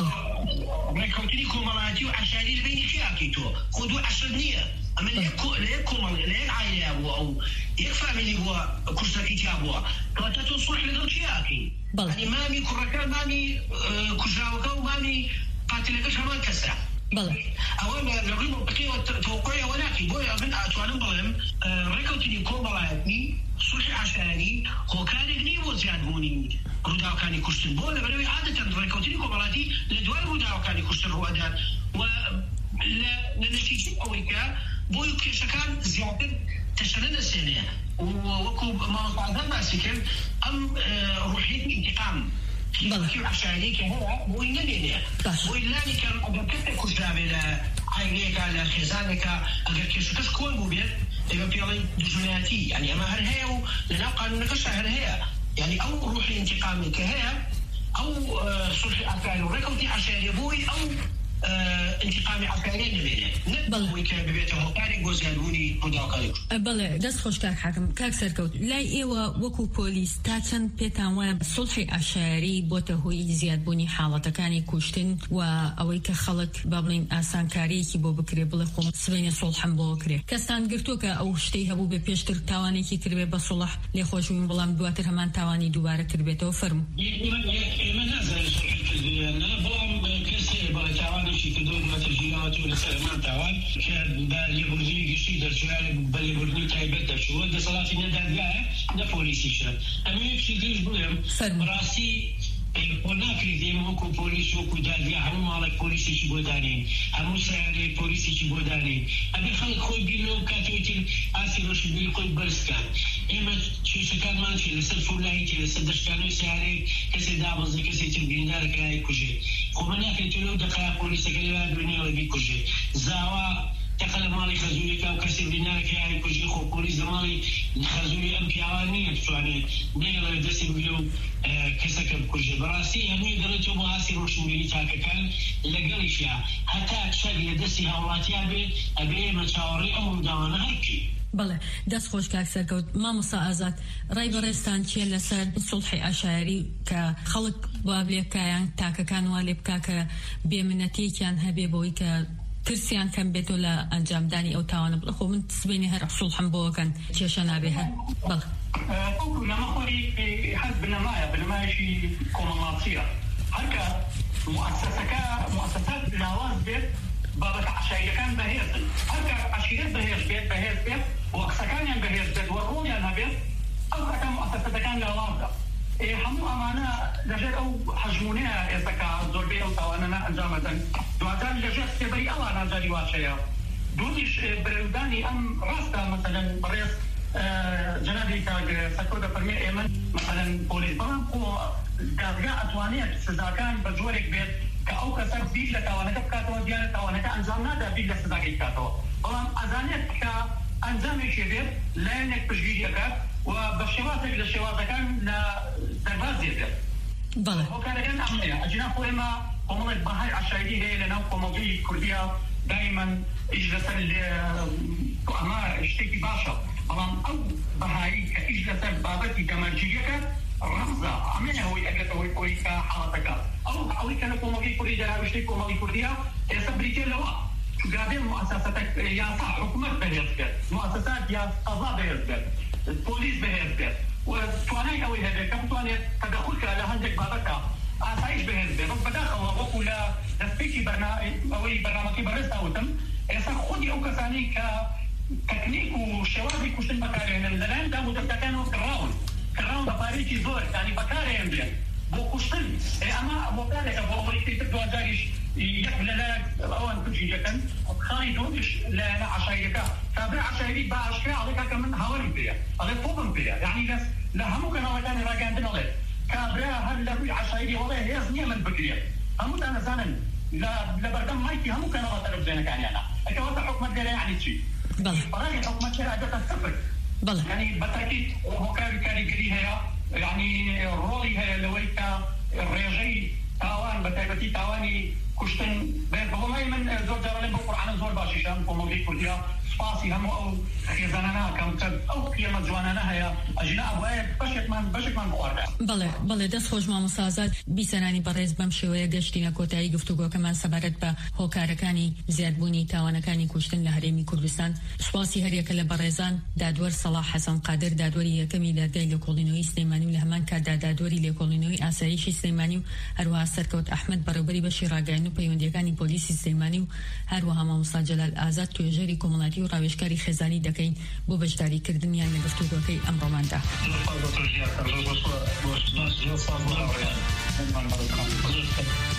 ڕێکەوتنی کۆمەڵایەتی و عەشایری لە بینی خیاکەی تۆ خۆ دوو عەشر نییە ئەمە لە یەک کۆمەڵێ لە یەک عایلەیە بووە ئەو یەک فامیلی بووە کوشتەکەی تیا بووە کەواتە تۆ سوڵح لەگەڵ چیاکەی ینی مامی کوڕەکان مامی کوژراوەکە و مامی قاتلەکەش هەمان کەسە ئەوە لەڕووی مۆقعەوە تەوەقعی ئەوە ناکەی بۆیە من ئاتوانم بڵێم ڕێکەوتنی کۆمەڵایەتی سوڵحی عەشایری هۆکارێک نییە بۆ زیادبوونی ڕووداوەکانی کوشتن بۆ لەبەرەوەی عادەتەن ڕێکەوتنی کۆمەڵایەتی لە دوای ڕووداوەکانی کوشتن ڕوئەدات و لە نەتیجەی ئەوەی کە بۆی کێشەکان زیاتر تەشەنە دەسێنێ وەکو مامۆستاعەزان باسی کرد ئەم ڕوحیەتی ئینتیقام کیو عشایری که هوا بوی نبینه بوی لانی کم اگر کسی کشدابه لعیلیه که لخیزانه که اگر کشکش کول بو بید اگر پیالی دجونیاتی یعنی اما هر هیا و لنا قانونکش هر هیا یعنی او روح انتقامی که هیا او صلح افعال و رکوتی عشایری بوی او انتقامی عسکری نبینه نبوی که ببیته هۆکاری گۆزیانبوونی ڕووداوەکانی بەڵێ دەست خۆش کاک حاکم کاک سەرکەوت لای ئێوە وەکو پۆلیس تا چەند پێتان وایە سوڵحی عەشایری بۆتە هۆی زیادبوونی حاڵەتەکانی کوشتن و ئەوەی کە خەڵک با بڵین ئاسانکاریەکی بۆ بکرێ بڵێ خۆم سبەینە سوڵحم بۆ کرێ کەستان گرتووە کە ئەو شتەی هەبوو بێ پێشتر تاوانێکی کردبێ بە سوڵح لێخۆشبووین بەڵام دواتر هەمان تاوانی دووبارە کردبێتەوە فەرموو ئێمە نازانین سوڵحی کردوویانە بەڵام کەسێ بە تاوانێکی کردووە دواتر ژیراوەتەوە لەسەر ئەمان تاوان کە بە لێبوردنی گشتی دەرچووە بە لێبوردنی تایبەت دەچووە دەسەڵاتی نەدادگایە نە پۆلیسیشە ئەمە یەکشی دیش بڵێم بەڕاستی خۆ ناکرێت ئێمە وەکو پۆلیس وەکو دادگا هەموو ماڵێک پۆلیسێکی بۆ دانین هەموو سەیارەیەک پۆلیسێکی بۆ دانین ئەبێ خەڵک خۆی بینەوە کاتێکی ئاسی ڕۆشنبیری خۆی بەرزکات ئێمە کێشەکانمان چێ لەسەر فولایەتی لەسەر دەشکانەوەی سیارەیەک کەسێ دابەزێ کەسێکی بریندارەکە یای کوژێ خۆ مە ناکرێت لەو دەقەیە پۆلیسەکە لەوە دوێنێەوە بیکوژێ زاوا تەقە لە ماڵی خەزوورێکە و کەسێ بریندارەکە یای کوژێ خۆ پۆلیس لە ماڵی خەزووری ئەم پیاوان نییە بتوانێت نەیەڵێ دەستی بگرێ و کەسەکە بکوژێ بەڕاستی هەمووی دەڵێتەوە بۆ ئاسی ڕۆشنبیری تاکەکان لەگەڵیشیە هەتا چەک لە دەستی هاوڵاتیان بێت ئەبێ ئێمە چاوەڕێی ئەم ڕووداوانە هەرکی بەڵێ دەست خۆش کاک سەرکەوت مامۆستا ئازاد ڕای بەڕێستان چیە لەسەر سوڵحی عەشایری کە خەڵک با بلێبکایان تاکەکان وا لێ بکا کە بێمنەتێکیان هەبێ بۆی کە ترسیان کەم بێتەوە لە ئەنجامدانی ئەو تاوانە بڵێ خۆ من سبەینی هەر سوڵحم بۆکەن کێشە نابێ هەر بەڵێ ئەو نەمەخۆری حەز بنەمایە بنەمایشی کۆمەڵاتیە هەرکە موسسەکە موسسات لاواز بێت بابەت عەشایریەکان بەهێزن هەرکە عەشیرەت بەهێز بێت بەهێز بێت و قسەکانیان بەهێز بێت و ڕۆڵیان هەبێت ئەو کاتە موسسەتەکان لاوازە هەموو ئەمانە لەژێر ئەو حەژمونەیە ئێستاکە زۆربەی ئەو تاوانە ئەنجامەدەن دواتر لەژێر سێبەری ئەوان ئازاری واشەیە دووریش بەرەودانی ئەم ڕاستە مەسەلەن بەڕێز جنابی کاک سەرکەوت دەفەرمێ ئێمە مەسەلەن پۆلیس بەڵام دادگا ئەتوانێت سزاکان بە جۆرێک بێت کە ئەو کەسەر بیر لە تاوانەکە بکاتەوە دیارە تاوانەکە ئەنجام نادا بیر لە سزاکەی بکاتەوە بەڵام ئەزانێت کە ئەنجامێکی بێت لایەنێک پشتگیریەکات و بە شێوازێک لە شێوازەکان لە دەربازێ بێت هۆکارەکان ئەمەیە ئەجنا خۆ ئێمە کۆمەڵێک بەهای عەشایری هەیە لەناو کۆمەڵگەی کوردیە دایما ئیش لەسەر ئەمە شتێکی باشە بەڵام ئەو بەهایی کە ئیش لەسەر بابەتی دەمەرجیەکە ڕەمزە ئەمەیە هۆی ئەگەتەوەی پۆلیسە حاڵەتەکە ئەو ئەوەی کە لە کۆمەڵگەی کوردی دەراوشتەی کۆمەڵی کوردیە ئێستا بریتێ لەوە چوگابێ مؤسسەتەک یاسا حکومەت بەهێز بێت مؤسسات یا قەزا بەهێز بێت پۆلیس بەهێز بێت و توانای ئەوەی هەبێت کە بتوانێت تەدەخولکە لە هەندێک بابەتە ئاسایش بەهێز بێت بەس بەداخەوە وەکو لە دەستپێکی ئەوەی بەرنامەکەی بەڕێستا وتم ئێستا خودی ئەو کەسانی کە تەکنیک و شێوازی کوشتن بەکارهێنن لەلایەن دامودەستەکانەوە کڕاون کڕاون بە پارێکی زۆر یعنی بەکارهێن بێت بۆ کوشتن ئەمە هۆکارێکە بۆ ئەوەی تر دوجاریش یەک لەلایەن ئەوان جيدة خالدونش لا عشايرك تابع عشايري باشكا عليك كمن هاون بيا على فوق بيا يعني لا لا هم كانوا وطن راجعين عليه كابرا هل لو عشايري والله هي زنيه من بكريه هم انا زمن لا لا بردم مايكي هم كانوا وطن زينك يعني انا اكيد حكم الدرع يعني شيء بله فراني حكم الدرع ده تسبب بله يعني بالتاكيد هو كان كاريكري هي يعني رولي هي لويكا الرياجي تاوان بتاعتي تاواني كشتن والله من زور جرالين بالقرآن زور باشيشان وموضوع كرديا سباسي هم أو خيزاننا كم كد أو قيمة جواننا هي أجناء أبواب بشك من بشك من بقارة. بله بله دست خوش ما مسازات بیسرانی برز بمشویه گشتینا کوتاهی گفتگو کمان سبارت با هوکارکانی زیادبونی تاوانکانی کشتن لهرمی کردستان سپاسی هر یک لبرزان دادور صلاح حسن قادر دادوری کمی لردی لکولینوی سلیمانی و لهمان کار دادوری لکولینوی آسایشی سلیمانی هر وها سرکوت احمد برابری بشی راگعین و پیوندیکانی پلیسی سلیمانی و هر وها ما مساجل آزاد توجری کموناتی و روشکاری خزانی دکین بو بجداری کردنیان لگفتگو کی امرومانده. Thank you.